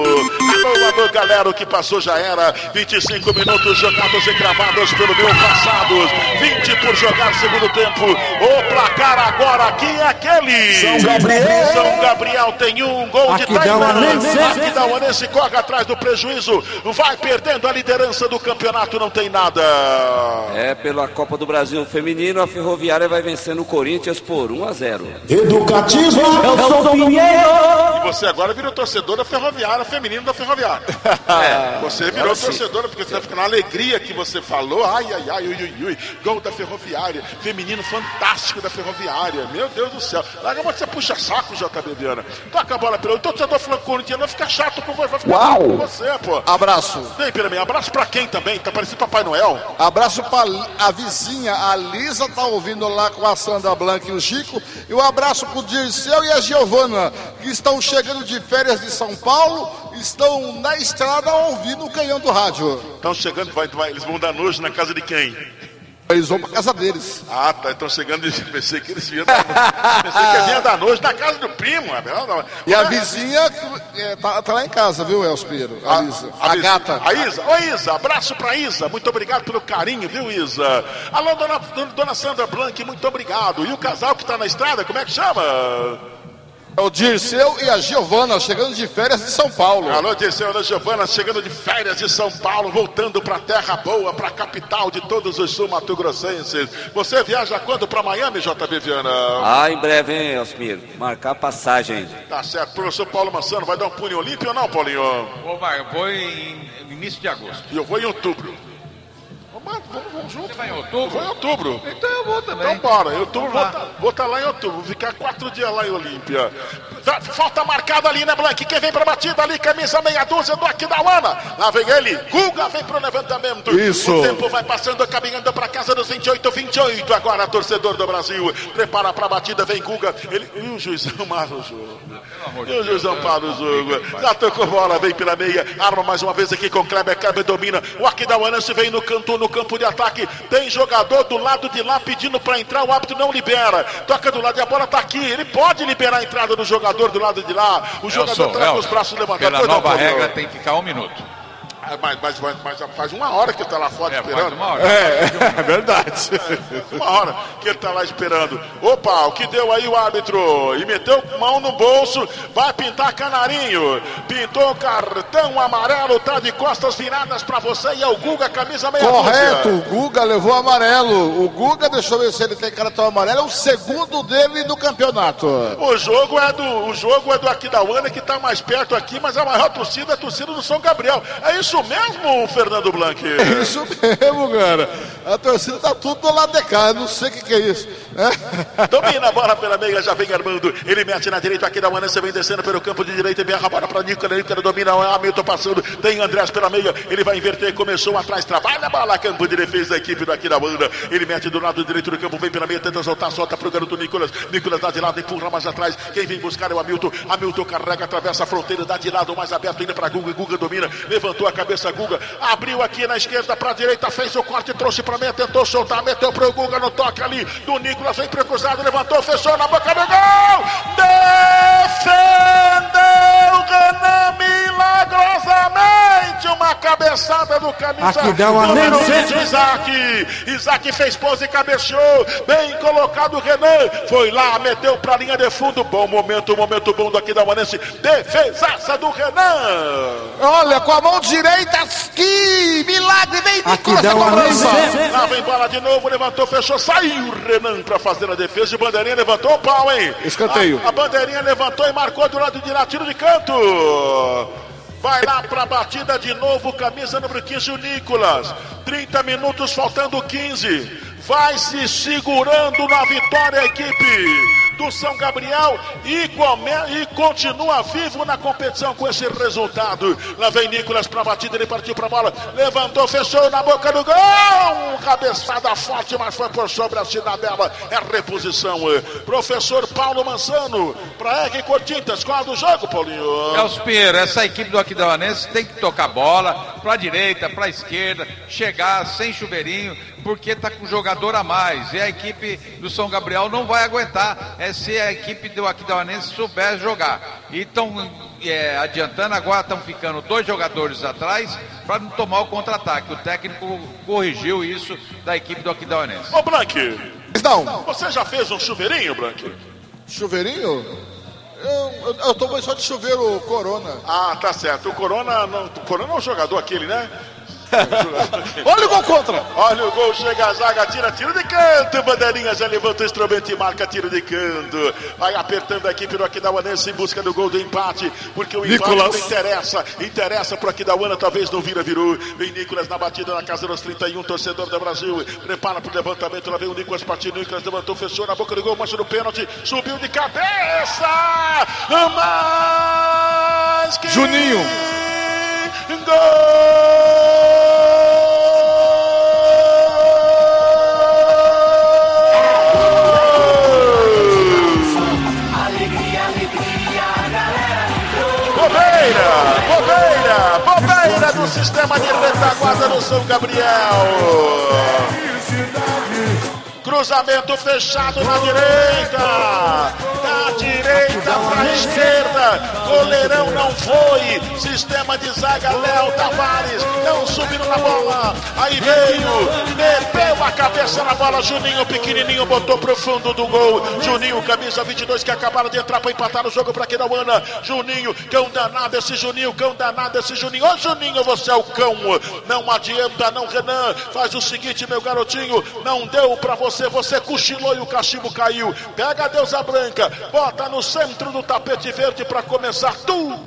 Alô, galera, o que passou já era. 25 minutos jogados e cravados pelo meu passados, 20 por jogar segundo tempo. O placar agora aqui é aquele. São Gabriel tem um gol de Tainan. Aquidauanense corre atrás do prejuízo, vai perdendo a liderança do campeonato, não tem nada. Pela Copa do Brasil Feminino, a Ferroviária vai vencendo o Corinthians por 1-0. Educativo, Elson Pinheiro. E você agora virou torcedor da Ferroviária, feminino da Ferroviária. Você virou torcedora, porque você vai ficar na alegria que você falou. Ai, gol da Ferroviária, feminino fantástico da Ferroviária. Meu Deus do céu. Larga, você puxa saco, JB Viana. Toca a bola pelo torcedor franco-corintiano, vai ficar chato com você, vai ficar chato com você, pô. Abraço. Vem, pera mim, abraço pra quem também? Tá parecendo Papai Noel? Abraço pra a vizinha, a Lisa, tá ouvindo lá com a Sandra Blanc e o Chico. E um abraço pro Dirceu e a Giovana, que estão chegando de férias de São Paulo, estão na estrada ouvindo o canhão do rádio. Estão chegando, eles vão dar nojo na casa de quem? Eles vão pra casa deles. Ah, tá. Estão chegando. Pensei que eles vinham da noite na casa do primo. E a vizinha tá lá em casa, viu, Elspiro? A Isa. A gata. A Isa. Oi, Isa. Abraço pra Isa. Muito obrigado pelo carinho, viu, Isa? Alô, dona Sandra Blanc, muito obrigado. E o casal que tá na estrada, como é que chama? É o Dirceu e a Giovana, chegando de férias de São Paulo. Alô, Dirceu e a Giovana, chegando de férias de São Paulo, voltando pra terra boa, pra capital de todos os sul-mato-grossenses. Você viaja quando pra Miami, JB Viana? Em breve, hein, Elcimiro? Marcar passagem ainda. Tá certo. Professor Paulo Mansano, vai dar um punho olímpio ou não, Paulinho? Eu vou em início de agosto. E eu vou em outubro. Vamos junto. Você vai em outubro? Eu vou em outubro. Então eu vou também. Então bora, em outubro vou estar lá em outubro. Vou ficar 4 dias lá em Olímpia. Falta marcada ali, né, Blanc? Quem vem pra batida ali, camisa meia dúzia do Aquidauana. Lá vem ele, Guga vem pro levantamento. Isso. O tempo vai passando, caminhando pra casa dos 28. Agora, torcedor do Brasil, prepara pra batida, vem Guga. E o juizão para o jogo. E o juizão para o jogo. Já tocou bola, vem pela meia. Arma mais uma vez aqui com Kleber. Kleber domina. O Aquidauanense vem no campo de ataque. Tem jogador do lado de lá pedindo pra entrar. O árbitro não libera. Toca do lado e a bola tá aqui. Ele pode liberar a entrada do jogador do lado de lá. O jogador tá com os braços levantados. Pela nova regra tem que ficar 1 minuto. Mas faz 1 hora que ele tá lá fora esperando. É verdade. 1 hora que ele tá lá esperando. Opa, o que deu aí o árbitro? E meteu mão no bolso, vai pintar canarinho. Pintou cartão amarelo, tá de costas viradas pra você e é o Guga, camisa meia dúzia. Correto, o Guga levou amarelo. O Guga, deixa eu ver se ele tem cartão amarelo, é o segundo dele no campeonato. O jogo é do Aquidauana, que tá mais perto aqui, mas a maior torcida é a torcida do São Gabriel. É isso mesmo, Fernando Blanc? É isso mesmo, cara. A torcida tá tudo do lado de cá, eu não sei o que é isso. Domina a bola pela meia, já vem armando. Ele mete na direita, Aquidauana, você vem descendo pelo campo de direita e berra a bola pra Nicola. Nicola domina, o Hamilton passando. Tem Andrés pela meia, ele vai inverter, começou atrás, trabalha a bola, campo de defesa da equipe do Aquidauana. Ele mete do lado direito do campo, vem pela meia, tenta soltar, solta pro garoto Nicolas. Nicolas dá de lado, empurra mais atrás. Quem vem buscar é o Hamilton. Hamilton carrega, atravessa a fronteira, dá de lado, mais aberto ainda pra Guga. Guga domina, levantou a cabeça, Guga. Abriu aqui na esquerda pra direita, fez o corte, trouxe pra meia, tentou soltar, meteu pro Guga no toque ali do Nicolas, vem pro cruzado, levantou, fechou na boca do gol! Defendeu Renan milagrosamente, uma cabeçada do camisa número 20, Isaac fez pose e cabeceou, bem colocado o Renan, foi lá, meteu pra linha de fundo, bom momento bom do Aquidauanense, defesaça do Renan. Olha, com a mão direita, que milagre, vem Nicolas a cobrança. Lá vem bola de novo, levantou, fechou, saiu o Renan pra fazer a defesa, de bandeirinha levantou o pau, hein? Escanteio. A bandeirinha levantou e marcou do lado de lá, tiro de canto. Vai lá pra batida de novo, camisa número 15, o Nicolas. 30 minutos, faltando 15. Vai se segurando na vitória a equipe do São Gabriel e continua vivo na competição com esse resultado. Lá vem Nicolas pra batida, ele partiu pra bola, levantou, fechou na boca do gol. Cabeçada forte, mas foi por sobre a cidadela. É reposição. Professor Paulo Mansano, pra EG Cortintas, qual é do jogo, Paulinho? Elspiro, essa equipe do Aquidauanense tem que tocar bola pra direita, pra esquerda, chegar sem chuveirinho, porque tá com jogador a mais. E a equipe do São Gabriel não vai aguentar se a equipe do Aquidauanense souber jogar. E estão adiantando, agora estão ficando 2 jogadores atrás para não tomar o contra-ataque. O técnico corrigiu isso da equipe do Aquidauanense. Ô, Blanc, não. Você já fez um chuveirinho, Blanc? Chuveirinho? Eu tô só de chuveiro Corona. Ah, tá certo. O Corona é um jogador aquele, né? Olha o gol contra. Olha o gol, chega a zaga, tiro de canto. Bandeirinha já levanta o instrumento e marca tiro de canto. Vai apertando a equipe do Aquidauanense em busca do gol do empate, porque o empate não interessa pro Aquidauana, talvez não virou. Vem Nicolas na batida na casa dos 31, torcedor do Brasil. Prepara pro levantamento, lá vem o Nicolas partindo. Nicolas levantou, fechou na boca do gol, mancha no pênalti, subiu de cabeça. Mais que Juninho. Gol! Bobeira do sistema de retaguarda do São Gabriel. Cruzamento fechado na direita. Da direita para a esquerda. Goleirão não foi. Sistema de zaga, Léo Tavares. Não subindo na bola. Aí veio. Meteu a cabeça na bola. Juninho pequenininho botou pro fundo do gol. Juninho, camisa 22, que acabaram de entrar para empatar o jogo para Aquidauana. Juninho, cão danado esse Juninho. Cão danado esse Juninho. Ô Juninho, você é o cão. Não adianta não, Renan. Faz o seguinte, meu garotinho. Não deu para você. Você cochilou e o cachimbo caiu. Pega a deusa branca, bota no centro do tapete verde para começar tudo.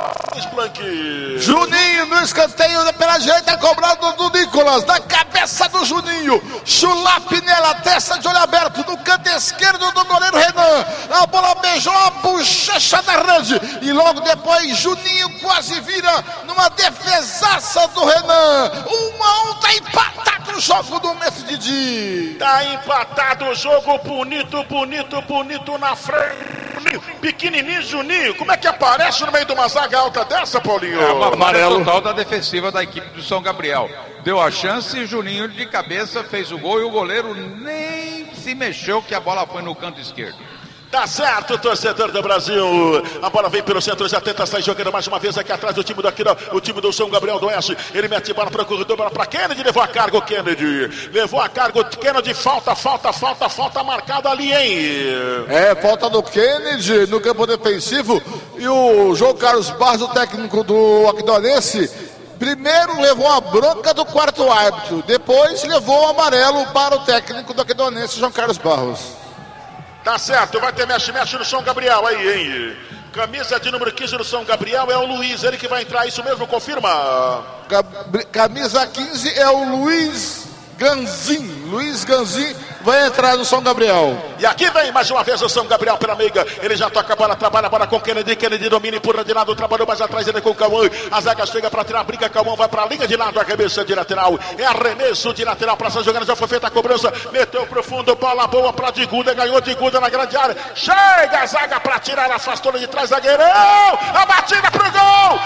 Juninho no escanteio pela direita, cobrado do Nicolas, na cabeça do Juninho. Chulap nela, testa de olho aberto, no canto esquerdo do goleiro Renan. A bola beijou a bochecha da rede e logo depois Juninho quase vira numa defesaça do Renan. 1-1, tá empatado o jogo do Mestre Didi. Tá empatado o jogo, bonito na frente. Pequenininho Juninho, como é que aparece no meio de uma zaga alta dessa, Paulinho? É uma falha total da defensiva da equipe do São Gabriel. Deu a chance e Juninho de cabeça fez o gol e o goleiro nem se mexeu, que a bola foi no canto esquerdo. Tá certo, torcedor do Brasil. A bola vem pelo centro, já tenta sair jogando mais uma vez aqui atrás do time o time do São Gabriel do Oeste. Ele mete bola para o corredor, bola para Kennedy, levou a cargo Kennedy. Levou a cargo Kennedy, falta marcada ali, hein? Falta do Kennedy no campo defensivo. E o João Carlos Barros, o técnico do Aquidauanense, primeiro levou a bronca do quarto árbitro, depois levou o amarelo para o técnico do Aquidauanense, João Carlos Barros. Tá certo, vai ter mexe no São Gabriel aí, hein? Camisa de número 15 do São Gabriel é o Luiz, ele que vai entrar, isso mesmo, confirma? Camisa 15 é o Luiz Ganzin. Luiz Ganzin vai entrar no São Gabriel. E aqui vem mais uma vez o São Gabriel pela meiga. Ele já toca a bola, trabalha a bola com Kennedy. Kennedy domina, empurra de lado, trabalhou mais atrás ele com o Cauã. A zaga chega para tirar a briga. Cauã vai para a linha de lado, arremesso de lateral. É arremesso de lateral para essa jogada. Já foi feita a cobrança. Meteu pro fundo, bola boa para Diguda. Ganhou Diguda na grande área. Chega a zaga para tirar, afastou de trás, zagueirão. A batida pro gol.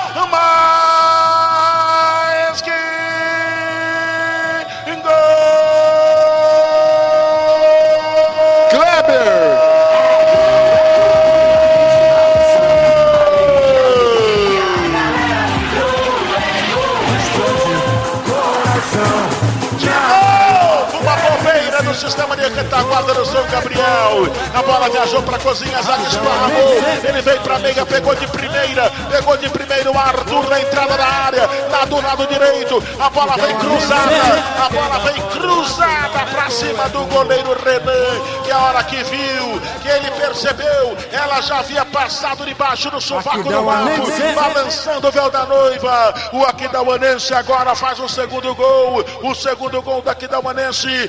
Mais que gol. No sistema de retaguarda do São Gabriel, a bola viajou para a cozinha, a zaga esparramou, ele veio para a meia, pegou de primeira o Arthur na entrada da área, lá do lado direito, a bola vem cruzada para cima do goleiro Renan, que a hora que viu, que ele percebeu, ela já havia passado debaixo do sovaco do alto, balançando o véu da noiva. O Aquidauanense agora faz o segundo gol do Aquidauanense.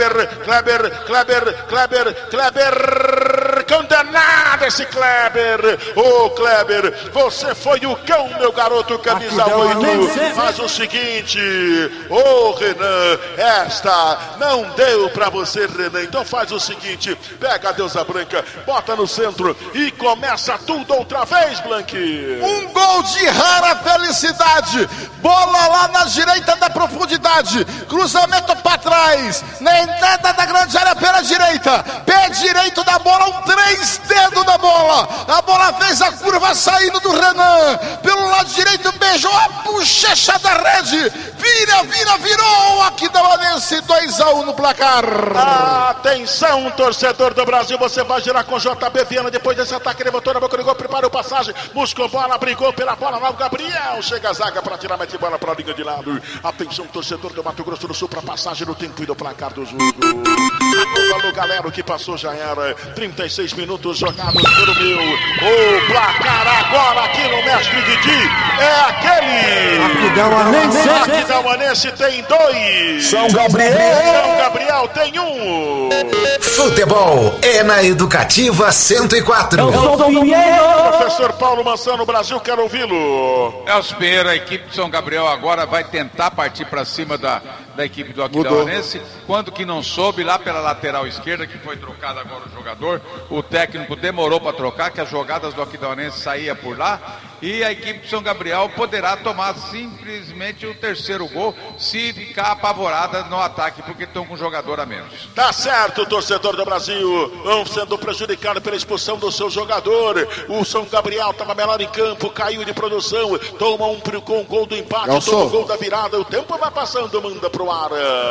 Kleber, condenado esse Kleber. Ô Kleber, você foi o cão, meu garoto, camisa 8. Faz o seguinte, ô Renan, esta não deu pra você, Renan, então faz o seguinte, pega a deusa branca, bota no centro e começa tudo outra vez, Blanqui. Um gol de rara felicidade, bola lá na direita da profundidade, cruzamento pra trás, na entrada da grande área pela direita, pé direito da bola, um 3 dedos da bola, a bola fez a curva saindo do Renan, pelo lado direito beijou a bochecha da rede, virou o Aquidauanense, 2-1 no placar. Atenção, torcedor do Brasil, você vai girar com JB Viana, depois desse ataque, levantou na boca do gol, preparou passagem, buscou bola, brigou pela bola, lá o Gabriel, chega a zaga para tirar, mete bola para a linha de lado. Atenção, torcedor do Mato Grosso do Sul, para passagem no tempo e do placar do jogo. Alô, galera, o que passou já era 36 minutos jogados pelo meu. O placar agora aqui no Mestre Didi é aquele. Aquidauanense tem 2. São Gabriel tem 1. Futebol é na Educativa 104. Professor Paulo Mansano, Brasil, quero ouvi-lo. Elcio Pinheiro, a equipe de São Gabriel agora vai tentar partir para cima da equipe do Aquidauanense, quando que não soube, lá pela lateral esquerda, que foi trocado agora o jogador, o técnico demorou para trocar, que as jogadas do Aquidauanense saía por lá, e a equipe de São Gabriel poderá tomar simplesmente o terceiro gol se ficar apavorada no ataque, porque estão com um jogador a menos. Tá certo, torcedor do Brasil, vão sendo prejudicados pela expulsão do seu jogador. O São Gabriel estava melhor em campo, caiu de produção, toma com um gol do empate, toma um gol da virada, o tempo vai passando, manda pro ar.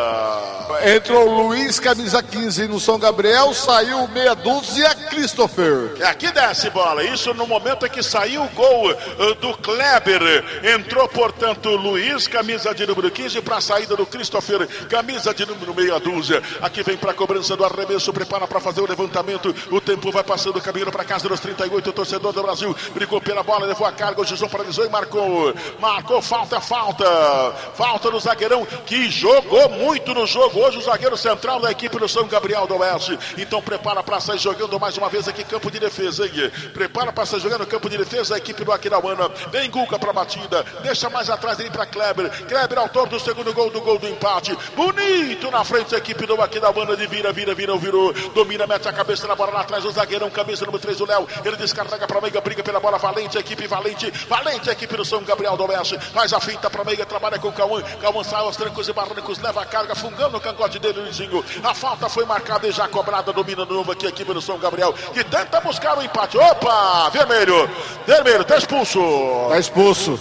Entrou o Luiz, camisa 15 no São Gabriel, saiu meia dúzia, Christopher. Aqui desce bola, isso no momento em que saiu o gol do Kleber. Entrou, portanto, Luiz, camisa de número 15, para a saída do Christopher, camisa de número meia dúzia. Aqui vem para a cobrança do arremesso, prepara para fazer o levantamento. O tempo vai passando, caminhando para casa dos 38. O torcedor do Brasil brigou pela bola, levou a carga, o Gizão paralisou e marcou. Marcou, falta. Falta no zagueirão, que jogou muito no jogo hoje, o zagueiro central da equipe do São Gabriel do Oeste. Então prepara para sair jogando mais uma vez aqui, campo de defesa, hein? Prepara para sair jogando no campo de defesa a equipe do Aquidauana. Vem Guca para a batida, deixa mais atrás dele para Kleber. Kleber, autor do segundo gol do empate. Bonito na frente a equipe do Aquidauana de virou. Domina, mete a cabeça na bola lá atrás, o zagueirão, camisa número 3, o Léo. Ele descarrega para a meiga, briga pela bola, valente a equipe do São Gabriel do Oeste. Faz a finta para a meiga, trabalha com o Cauã. Cauã sai aos trancos e barrancos, leva a carga, fungando no cangote dele, Luizinho. A falta foi marcada e já cobrada, domina de novo aqui a equipe do São Gabriel, que tenta buscar o empate. Opa, vermelho, tá expulso.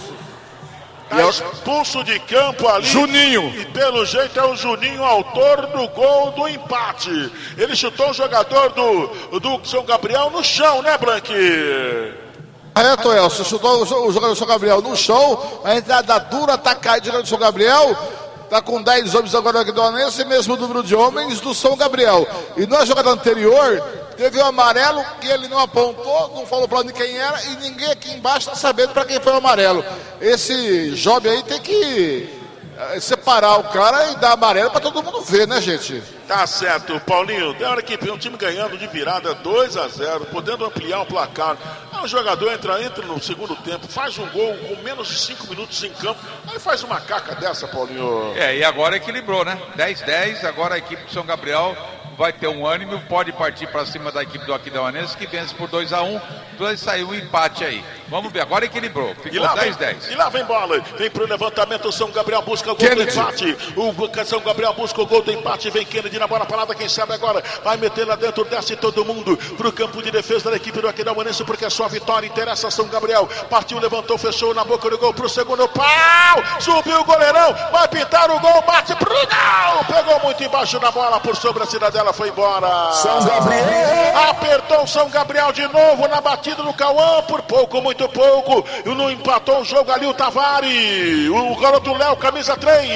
Tá expulso de campo ali. Juninho. E pelo jeito é o Juninho, autor do gol do empate. Ele chutou o jogador do São Gabriel no chão, né, Blanqui? Elcio, chutou o jogador do São Gabriel no chão. A entrada dura, tá caído o jogador do São Gabriel. Tá com 10 homens agora aqui do Anense, mesmo número de homens do São Gabriel. E na jogada anterior, teve um amarelo que ele não apontou, não falou pra onde quem era, e ninguém aqui embaixo tá sabendo pra quem foi o amarelo. Esse job aí tem que separar o cara e dar amarelo pra todo mundo ver, né, gente? Tá certo, Paulinho. Tem hora que vem um time ganhando de virada 2-0, podendo ampliar o placar. Aí o jogador entra no segundo tempo, faz um gol com menos de 5 minutos em campo, aí faz uma caca dessa, Paulinho. E agora equilibrou, né? 10-10, agora a equipe de São Gabriel vai ter um ânimo, pode partir para cima da equipe do Aquidauanense, que vence por 2-1, então saiu um empate aí. Vamos ver, agora equilibrou, ficou 10-10. E lá vem bola, vem pro levantamento, o São Gabriel busca o gol do empate. O São Gabriel busca o gol do empate, vem Kennedy na bola parada, quem sabe agora vai meter lá dentro, desce todo mundo pro campo de defesa da equipe do Aquidauanense, porque a sua vitória interessa a São Gabriel. Partiu, levantou, fechou na boca do gol pro segundo pau, subiu o goleirão, vai pintar o gol, bate pro gol, pegou muito embaixo da bola, por sobre a cidadela, foi embora. São Gabriel apertou o São Gabriel de novo na batida do Cauã, por pouco, muito pouco, e não empatou o jogo ali o Tavari, o garoto Léo, camisa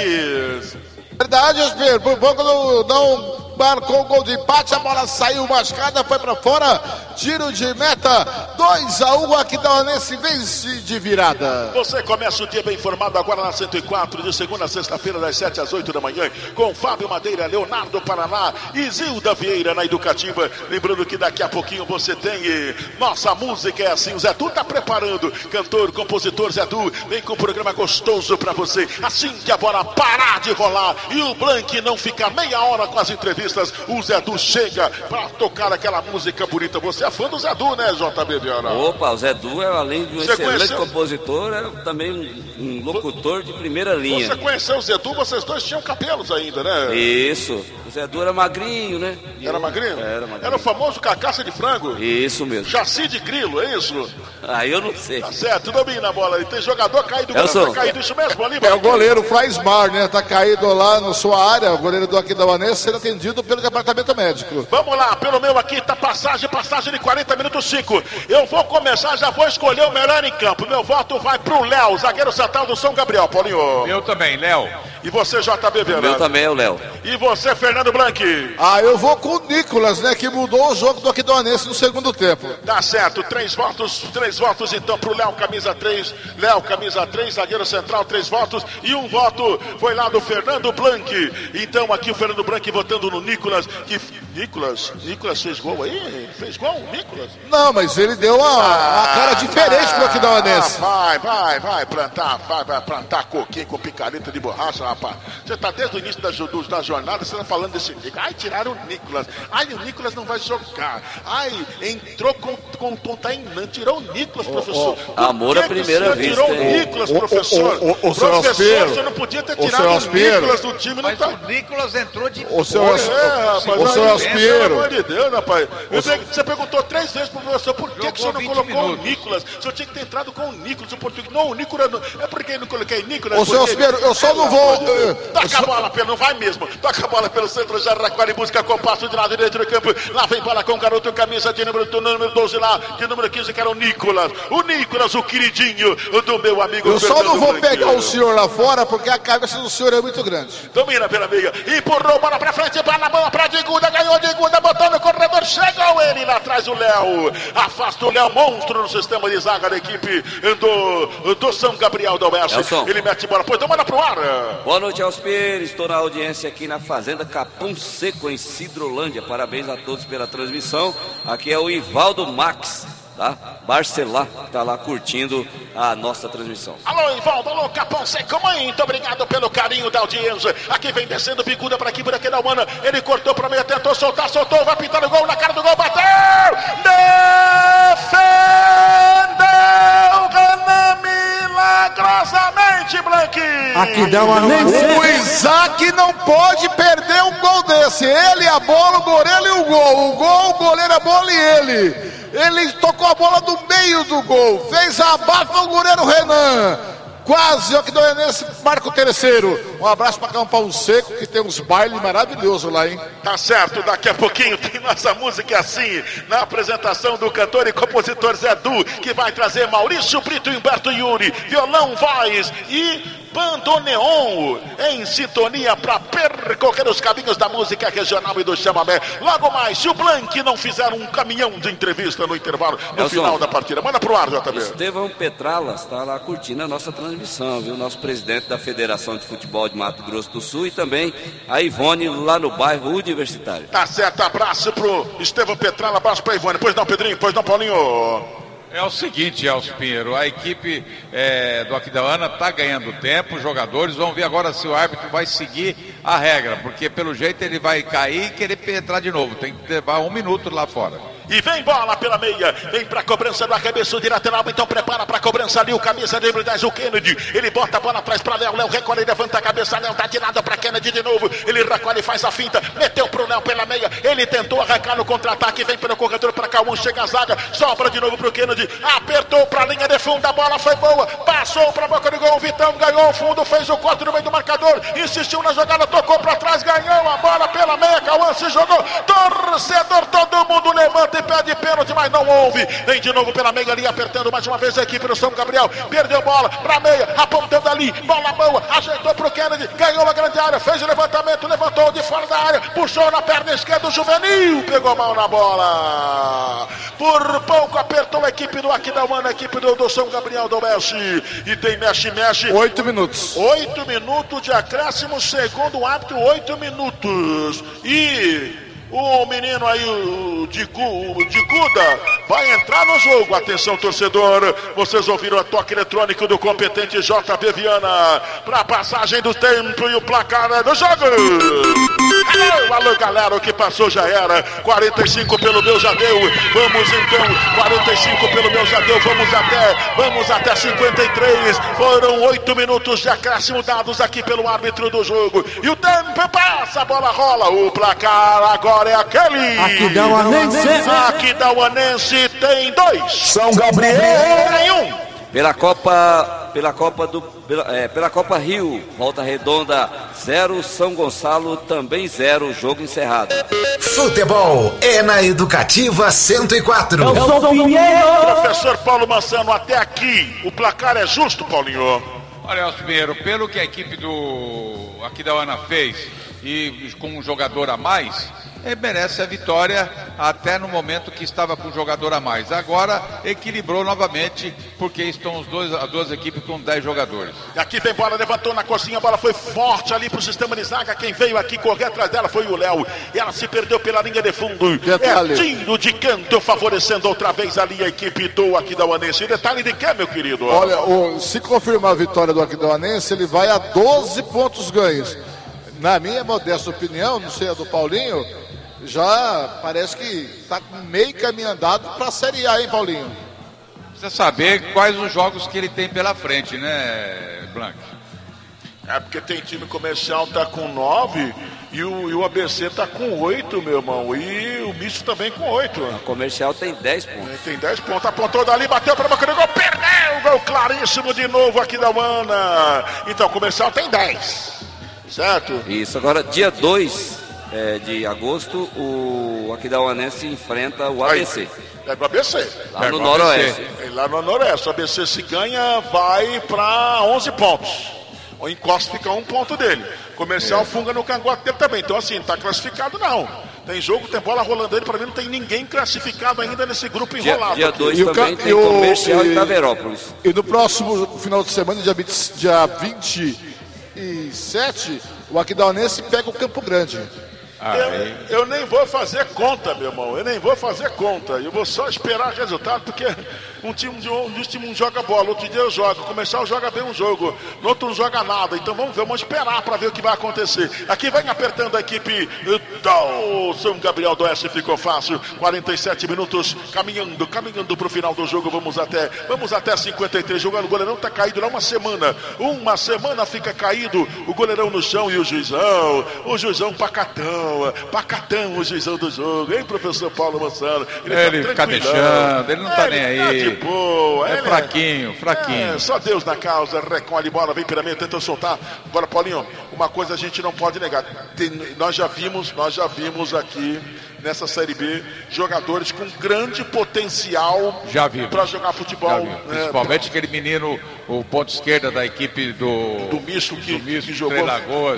3. Verdade, Espírito, por pouco não marcou o gol de empate, a bola saiu mascada, foi pra fora, tiro de meta, 2-1, Aquidauanense vence de virada. Você começa o dia bem informado agora na 104, de segunda a sexta-feira, das 7 às 8 da manhã, com Fábio Madeira, Leonardo Paraná e Zilda Vieira na Educativa. Lembrando que daqui a pouquinho você tem Nossa Música é Assim, o Zé Du tá preparando, cantor, compositor Zé Du, vem com um programa gostoso pra você, assim que a bola parar de rolar e o Blanqui não ficar meia hora com as entrevistas, o Zé Du chega pra tocar aquela música bonita. Você é fã do Zé Du, né, JB Vieira? Opa, o Zé Du, além de um excelente compositor, é também um locutor de primeira linha. Você conheceu o Zé Du, vocês dois tinham cabelos ainda, né? Isso, o Zé Du era magrinho, né? Era magrinho? Era magrinho. Era o famoso carcaça de frango? Isso mesmo. Jaci de grilo, é isso? Aí eu não sei. Tá certo, domina a bola. E tem jogador caído, tá caído, isso mesmo ali? É o goleiro Flaismar, né? Tá caído lá na sua área, o goleiro do Aquidauanense sendo atendido pelo departamento médico. Vamos lá, pelo meu aqui, tá passagem de 40 minutos 5. Eu vou começar, já vou escolher o melhor em campo. Meu voto vai pro Léo, zagueiro central do São Gabriel, Paulinho. Eu também, Léo. E você, JB Vieira? Meu também é o Léo. E você, Fernando Blanqui? Eu vou com o Nicolas, né? Que mudou o jogo do Aquidauanense no segundo tempo. Tá certo, 3 votos então pro Léo, camisa 3. Léo, camisa 3, zagueiro central, 3 votos. E um voto foi lá do Fernando Blanqui. Então aqui o Fernando Blanqui votando no Nicolas, que Nicolas fez gol aí? Fez gol, Nicolas? Não, mas ele deu uma cara diferente pro Aquidauanense. Vai plantar coquinho com picareta de borracha, rapaz. Você tá desde o início da jornada, você tá falando desse Nicolas. Ai, tiraram o Nicolas. Ai, o Nicolas não vai jogar. Ai, entrou com o Tontainã. Tirou o Nicolas, professor. Amor à primeira vista. Tirou o Nicolas, professor. Professor, você não podia ter tirado o Nicolas do time. Mas o Nicolas entrou de... O seu Aspiero. Pelo amor de Deus, rapaz. Você perguntou 3 vezes pro professor por que o senhor não colocou o Nicolas. O senhor tinha que ter entrado com o Nicolas, o português. Não, o Nicolas não. É porque eu não coloquei Nicolas. Ô, seu Aspiero, eu só não vou... Toca a bola, não vai mesmo. Toca a bola pelo centro, Jaraquara, busca compasso de lado direito do campo. Lá vem bola com o garoto, camisa de número 12 lá, de número 15, que era o Nicolas. O Nicolas, o queridinho do meu amigo. Eu só não vou pegar o senhor lá fora, porque a cabeça do senhor é muito grande. Domina pela meia, empurrou, bola pra frente, bola pra Diguda, ganhou Diguda, botou no corredor, chegou ele lá atrás, o Léo. Afasta o Léo, monstro no sistema de zaga da equipe do São Gabriel do Oeste. Ele mete bola, pois toma pro ar. Boa noite, Alspir. Estou na audiência aqui na Fazenda Capão Seco, em Cidrolândia. Parabéns a todos pela transmissão. Aqui é o Ivaldo Max, tá? Barcelá, que tá lá curtindo a nossa transmissão. Alô, Ivaldo, alô, Capão Seco, muito obrigado pelo carinho da audiência. Aqui vem descendo Bicuda para aqui, por aqui da Humana. Ele cortou para meio, tentou soltar, soltou, vai pintar o gol na cara do gol, bateu! Defendeu, Renan milagrosamente, Blanqui! Aqui dá uma... O Isaac não pode perder um gol desse. Ele, a bola, o goleiro e o gol. O gol, o goleiro, a bola e ele. Ele tocou a bola no meio do gol. Fez a abafa o goleiro Renan. Quase o Aquidauanense marca o terceiro. Um abraço para Capão Seco, que tem uns bailes maravilhosos lá, hein? Tá certo, daqui a pouquinho tem nossa música assim, na apresentação do cantor e compositor Zé Du, que vai trazer Maurício Brito e Humberto Yuri, violão, voz e bandoneon em sintonia para percorrer os caminhos da música regional e do chamamé. Logo mais, se o Blanqui não fizer um caminhão de entrevista no intervalo, no final da partida, manda pro ar, JB. Estevão Petralas está lá curtindo a nossa transmissão, viu? Nosso presidente da Federação de Futebol de Mato Grosso do Sul, e também a Ivone lá no bairro Universitário. Tá certo, abraço pro Estevão Petralas, abraço pra Ivone. Pois não, Pedrinho, pois não, Paulinho. É o seguinte, Elcio Pinheiro, a equipe do Aquidauana está ganhando tempo, os jogadores vão ver agora se o árbitro vai seguir a regra, porque pelo jeito ele vai cair e querer entrar de novo, tem que levar 1 minuto lá fora. E vem bola pela meia, vem pra cobrança do arremesso de lateral, então prepara pra cobrança ali o camisa de 10, o Kennedy, ele bota a bola atrás pra Léo, Léo recolhe, levanta a cabeça, Léo tá tirado pra Kennedy de novo, ele recolhe, faz a finta, meteu pro Léo pela meia, ele tentou arrancar no contra-ataque, vem pelo corredor pra Cauã, chega a zaga, sobra de novo pro Kennedy, apertou pra linha de fundo, a bola foi boa, passou pra boca do gol, o Vitão ganhou o fundo, fez o corte no meio do marcador, insistiu na jogada, tocou pra trás, ganhou a bola pela meia, Cauã se jogou, torcedor, todo mundo levanta e pede pênalti, mas não houve. Vem de novo pela meia ali, apertando mais uma vez a equipe do São Gabriel. Perdeu bola pra meia, apontando ali, bola boa, ajeitou pro Kennedy, ganhou a grande área, fez o levantamento, levantou de fora da área, puxou na perna esquerda o Juvenil, pegou mal na bola. Por pouco apertou a equipe do Aquidauana, a equipe do São Gabriel do Oeste. E tem mexe. 8 minutos. 8 minutos de acréscimo, segundo o árbitro, 8 minutos. E o menino aí, o Diguda, vai entrar no jogo. Atenção, torcedor. Vocês ouviram a toque eletrônico do competente JB Viana para a passagem do tempo e o placar do jogo. Alô, galera, o que passou já era. 45 pelo meu já deu. Vamos então, 45 pelo meu já deu. Vamos até 53. Foram 8 minutos de acréscimo dados aqui pelo árbitro do jogo. E o tempo passa, a bola rola. O placar agora é aquele. Aquidauanense tem 2. São Gabriel tem 1. Pela Copa Rio, Volta Redonda 0, São Gonçalo também 0, jogo encerrado. Futebol é na Educativa 104. Professor Paulo Massano, até aqui o placar é justo, Paulinho? Olha, Elcio Pinheiro, pelo que a equipe do Aquidauana fez e com um jogador a mais, ele merece a vitória até no momento que estava com o jogador a mais. Agora equilibrou novamente, porque estão as duas equipes com 10 jogadores. E aqui vem bola, levantou na coxinha, a bola foi forte ali pro sistema de zaga. Quem veio aqui correr atrás dela foi o Léo. Ela se perdeu pela linha de fundo. Tiro de canto, favorecendo outra vez ali a equipe do Aquidauanense. Detalhe de quê, meu querido? Olha, se confirmar a vitória do Aquidauanense, ele vai a 12 pontos ganhos. Na minha modesta opinião, não sei a do Paulinho, já parece que está com meio caminho andado para a Série A, hein, Paulinho? Precisa saber quais os jogos que ele tem pela frente, né, Blanc? É porque tem time comercial tá com 9 e o ABC tá com 8, meu irmão. E o misto também com 8. O comercial tem 10 pontos. Tem 10 pontos, apontou dali, bateu para o gol, perdeu o gol claríssimo de novo aqui da Aquidauana. Então o comercial tem 10, certo? Isso, agora dia 2 de agosto, o Aquidauanense enfrenta o ABC. É do ABC. Lá no Noroeste. Lá no Noroeste. O ABC se ganha, vai para 11 pontos. O encosta fica 1 ponto dele. Comercial funga no cangote dele também. Então assim, não tá classificado não. Tem jogo, tem bola rolando ele. Para mim não tem ninguém classificado ainda nesse grupo enrolado. Dia 2 também tem Comercial e Taverópolis. E no próximo final de semana, dia 27, o Aquidauanense pega o Campo Grande. Eu nem vou fazer conta, meu irmão. Eu nem vou fazer conta. Eu vou só esperar resultado, porque um time joga bola, outro dia eu jogo. O comercial joga bem um jogo, no outro não joga nada. Então vamos ver, vamos esperar para ver o que vai acontecer. Aqui vem apertando a equipe do São Gabriel do Oeste, ficou fácil. 47 minutos, caminhando para o final do jogo. Vamos até 53. Jogando, o goleirão tá caído lá uma semana fica caído o goleirão no chão e o juizão pacatão, o juizão do jogo, hein, professor Paulo Massaro? Ele tá fica deixando, ele não tá nem aí. De boa, é fraquinho. Só Deus na causa, recolhe bola, vem Piramento, tenta soltar. Agora, Paulinho, uma coisa a gente não pode negar. Nós já vimos aqui nessa Série B jogadores com grande potencial para jogar futebol. Principalmente aquele menino, o ponto esquerda da equipe do Misto que jogou em Lagoas.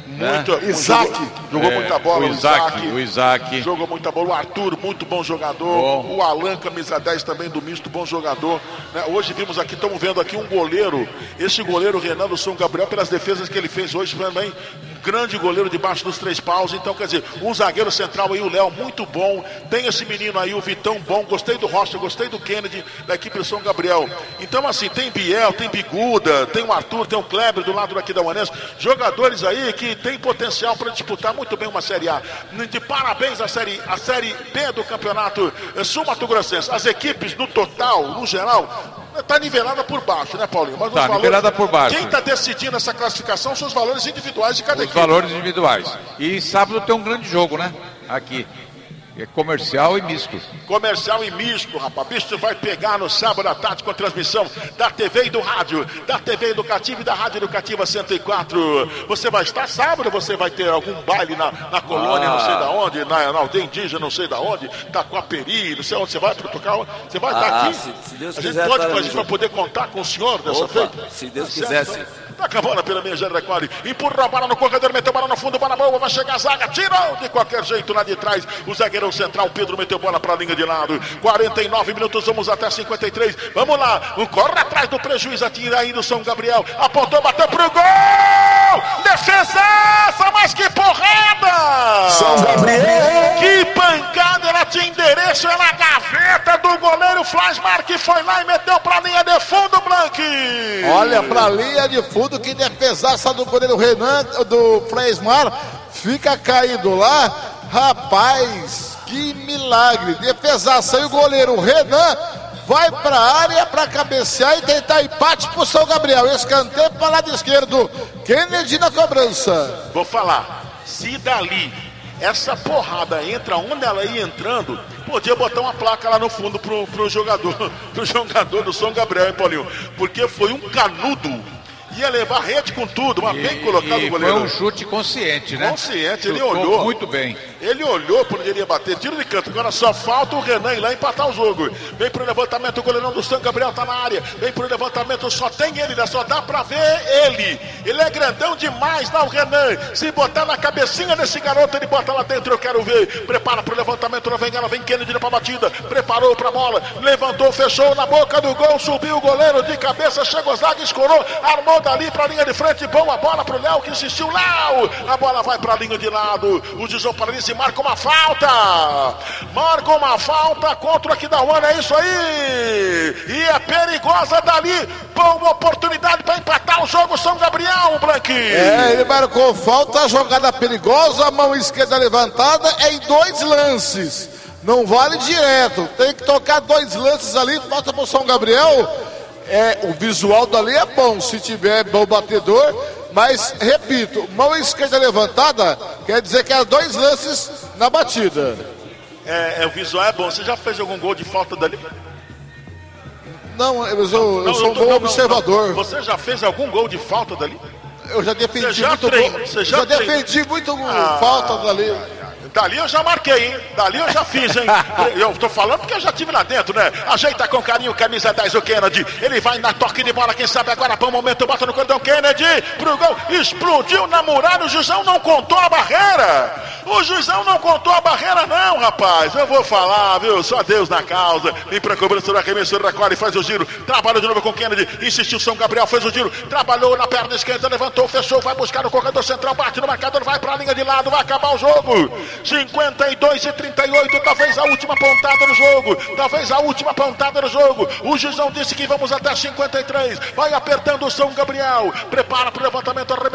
Isaac jogou muita bola. O Isaac jogou muita bola. O Arthur, muito bom jogador. O Alan, camisa 10 também do Misto, bom jogador. Hoje vimos aqui, estamos vendo aqui um goleiro. Esse goleiro, Renan do São Gabriel, pelas defesas que ele fez hoje também. Grande goleiro debaixo dos 3 paus. Então, quer dizer, um zagueiro central aí, o Léo, muito bom. Tem esse menino aí, o Vitão, bom. Gostei do Rocha, gostei do Kennedy, da equipe do São Gabriel. Então, assim, tem Biel, tem Biguda, tem o Arthur, tem o Kleber do lado do Aquidauanense. Jogadores aí que tem potencial para disputar muito bem uma Série A. De parabéns à série B do campeonato sul-mato-grossense. As equipes, no total, no geral, está nivelada por baixo, né, Paulinho? Mas está nivelada por baixo. Quem está decidindo essa classificação são os valores individuais de cada equipe. Os valores individuais. E sábado tem um grande jogo, né? Aqui. É Comercial e Misto. Comercial e Misto, rapaz. Misto vai pegar no sábado à tarde com a transmissão da TV e do rádio, da TV Educativa e da Rádio Educativa 104. Você vai estar sábado, você vai ter algum baile na colônia, não sei da onde, na aldeia indígena, não sei da onde, Taquaperi, não sei onde você vai para tocar. Você vai estar aqui. Se Deus a quiser, gente pode fazer para poder contar com o senhor dessa feita? Se Deus quisesse. Tá com a bola pela minha Recolhe. Empurra a bola no corredor, meteu a bola no fundo, bola boa, vai chegar a zaga, tirou de qualquer jeito lá de trás. O zagueirão central, Pedro, meteu bola pra linha de lado. 49 minutos, vamos até 53. Vamos lá, corre atrás do prejuízo, atira aí do São Gabriel. Apontou, bateu pro gol! Defesaça, mas que porrada! São Gabriel! Que pancada, ela tinha endereço, ela na gaveta do goleiro Flasmar, que foi lá e meteu pra linha de fundo, Blanc. Olha, pra linha de fundo, que defesaça do goleiro Renan, do Flasmar, fica caído lá. Rapaz, que milagre, defesaça. E o goleiro Renan vai pra área pra cabecear e tentar empate pro São Gabriel. Escanteio para lado esquerdo, Kennedy na cobrança. Vou falar, se dali essa porrada entra onde ela ia entrando, podia botar uma placa lá no fundo pro jogador do São Gabriel, hein, Paulinho? Porque foi um canudo. Ia levar rede com tudo, mas bem colocado o goleiro. Foi um chute consciente, né? Consciente, Chutou ele olhou. Muito bem. Ele olhou, poderia bater, tiro de canto. Agora só falta o Renan ir lá empatar o jogo. Vem pro levantamento, o goleirão do São Gabriel tá na área. Vem pro levantamento, só tem ele, né? Só dá pra ver ele. Ele é grandão demais lá, o Renan. Se botar na cabecinha desse garoto, ele bota lá dentro, eu quero ver. Prepara pro levantamento, não vem ela, vem Kennedy pra batida. Preparou pra bola, levantou, fechou na boca do gol, subiu o goleiro de cabeça, chegou a zaga, escorou, armou dali pra linha de frente, boa bola pro Léo, que insistiu, Léo. A bola vai pra linha de lado. O Gizão Paranense marca uma falta. Marca uma falta contra o Aquidauana, é isso aí. E é perigosa dali. Boa oportunidade para empatar o jogo, São Gabriel, Blanqui. Ele marcou falta, jogada perigosa, mão esquerda levantada, em 2 lances. Não vale direto, tem que tocar 2 lances ali, falta pro São Gabriel. O visual dali é bom, se tiver bom batedor. Mas, repito, mão esquerda levantada quer dizer que há 2 lances na batida. O visual é bom. Você já fez algum gol de falta dali? Não, eu sou um bom observador. Você já fez algum gol de falta dali? Eu já defendi muito falta dali. Dali eu já marquei, hein? Dali eu já fiz, hein? Eu tô falando porque eu já tive lá dentro, né? Ajeita com carinho, camisa 10, o Kennedy. Ele vai na toque de bola, quem sabe agora para o momento, bota no cordão, Kennedy pro gol, explodiu na muralha, o juizão não contou a barreira. O juizão não contou a barreira não, rapaz. Eu vou falar, viu? Só Deus na causa. Vem pra cobrança do arremesso, recolhe, faz o giro. Trabalhou de novo com Kennedy, insistiu São Gabriel, fez o giro. Trabalhou na perna esquerda, levantou, fechou, vai buscar o corredor central, bate no marcador, vai pra linha de lado, vai acabar o jogo. 52-38, talvez a última pontada do jogo. Talvez a última pontada do jogo. O juizão disse que vamos até 53. Vai apertando o São Gabriel. Prepara pro levantamento, arremesso.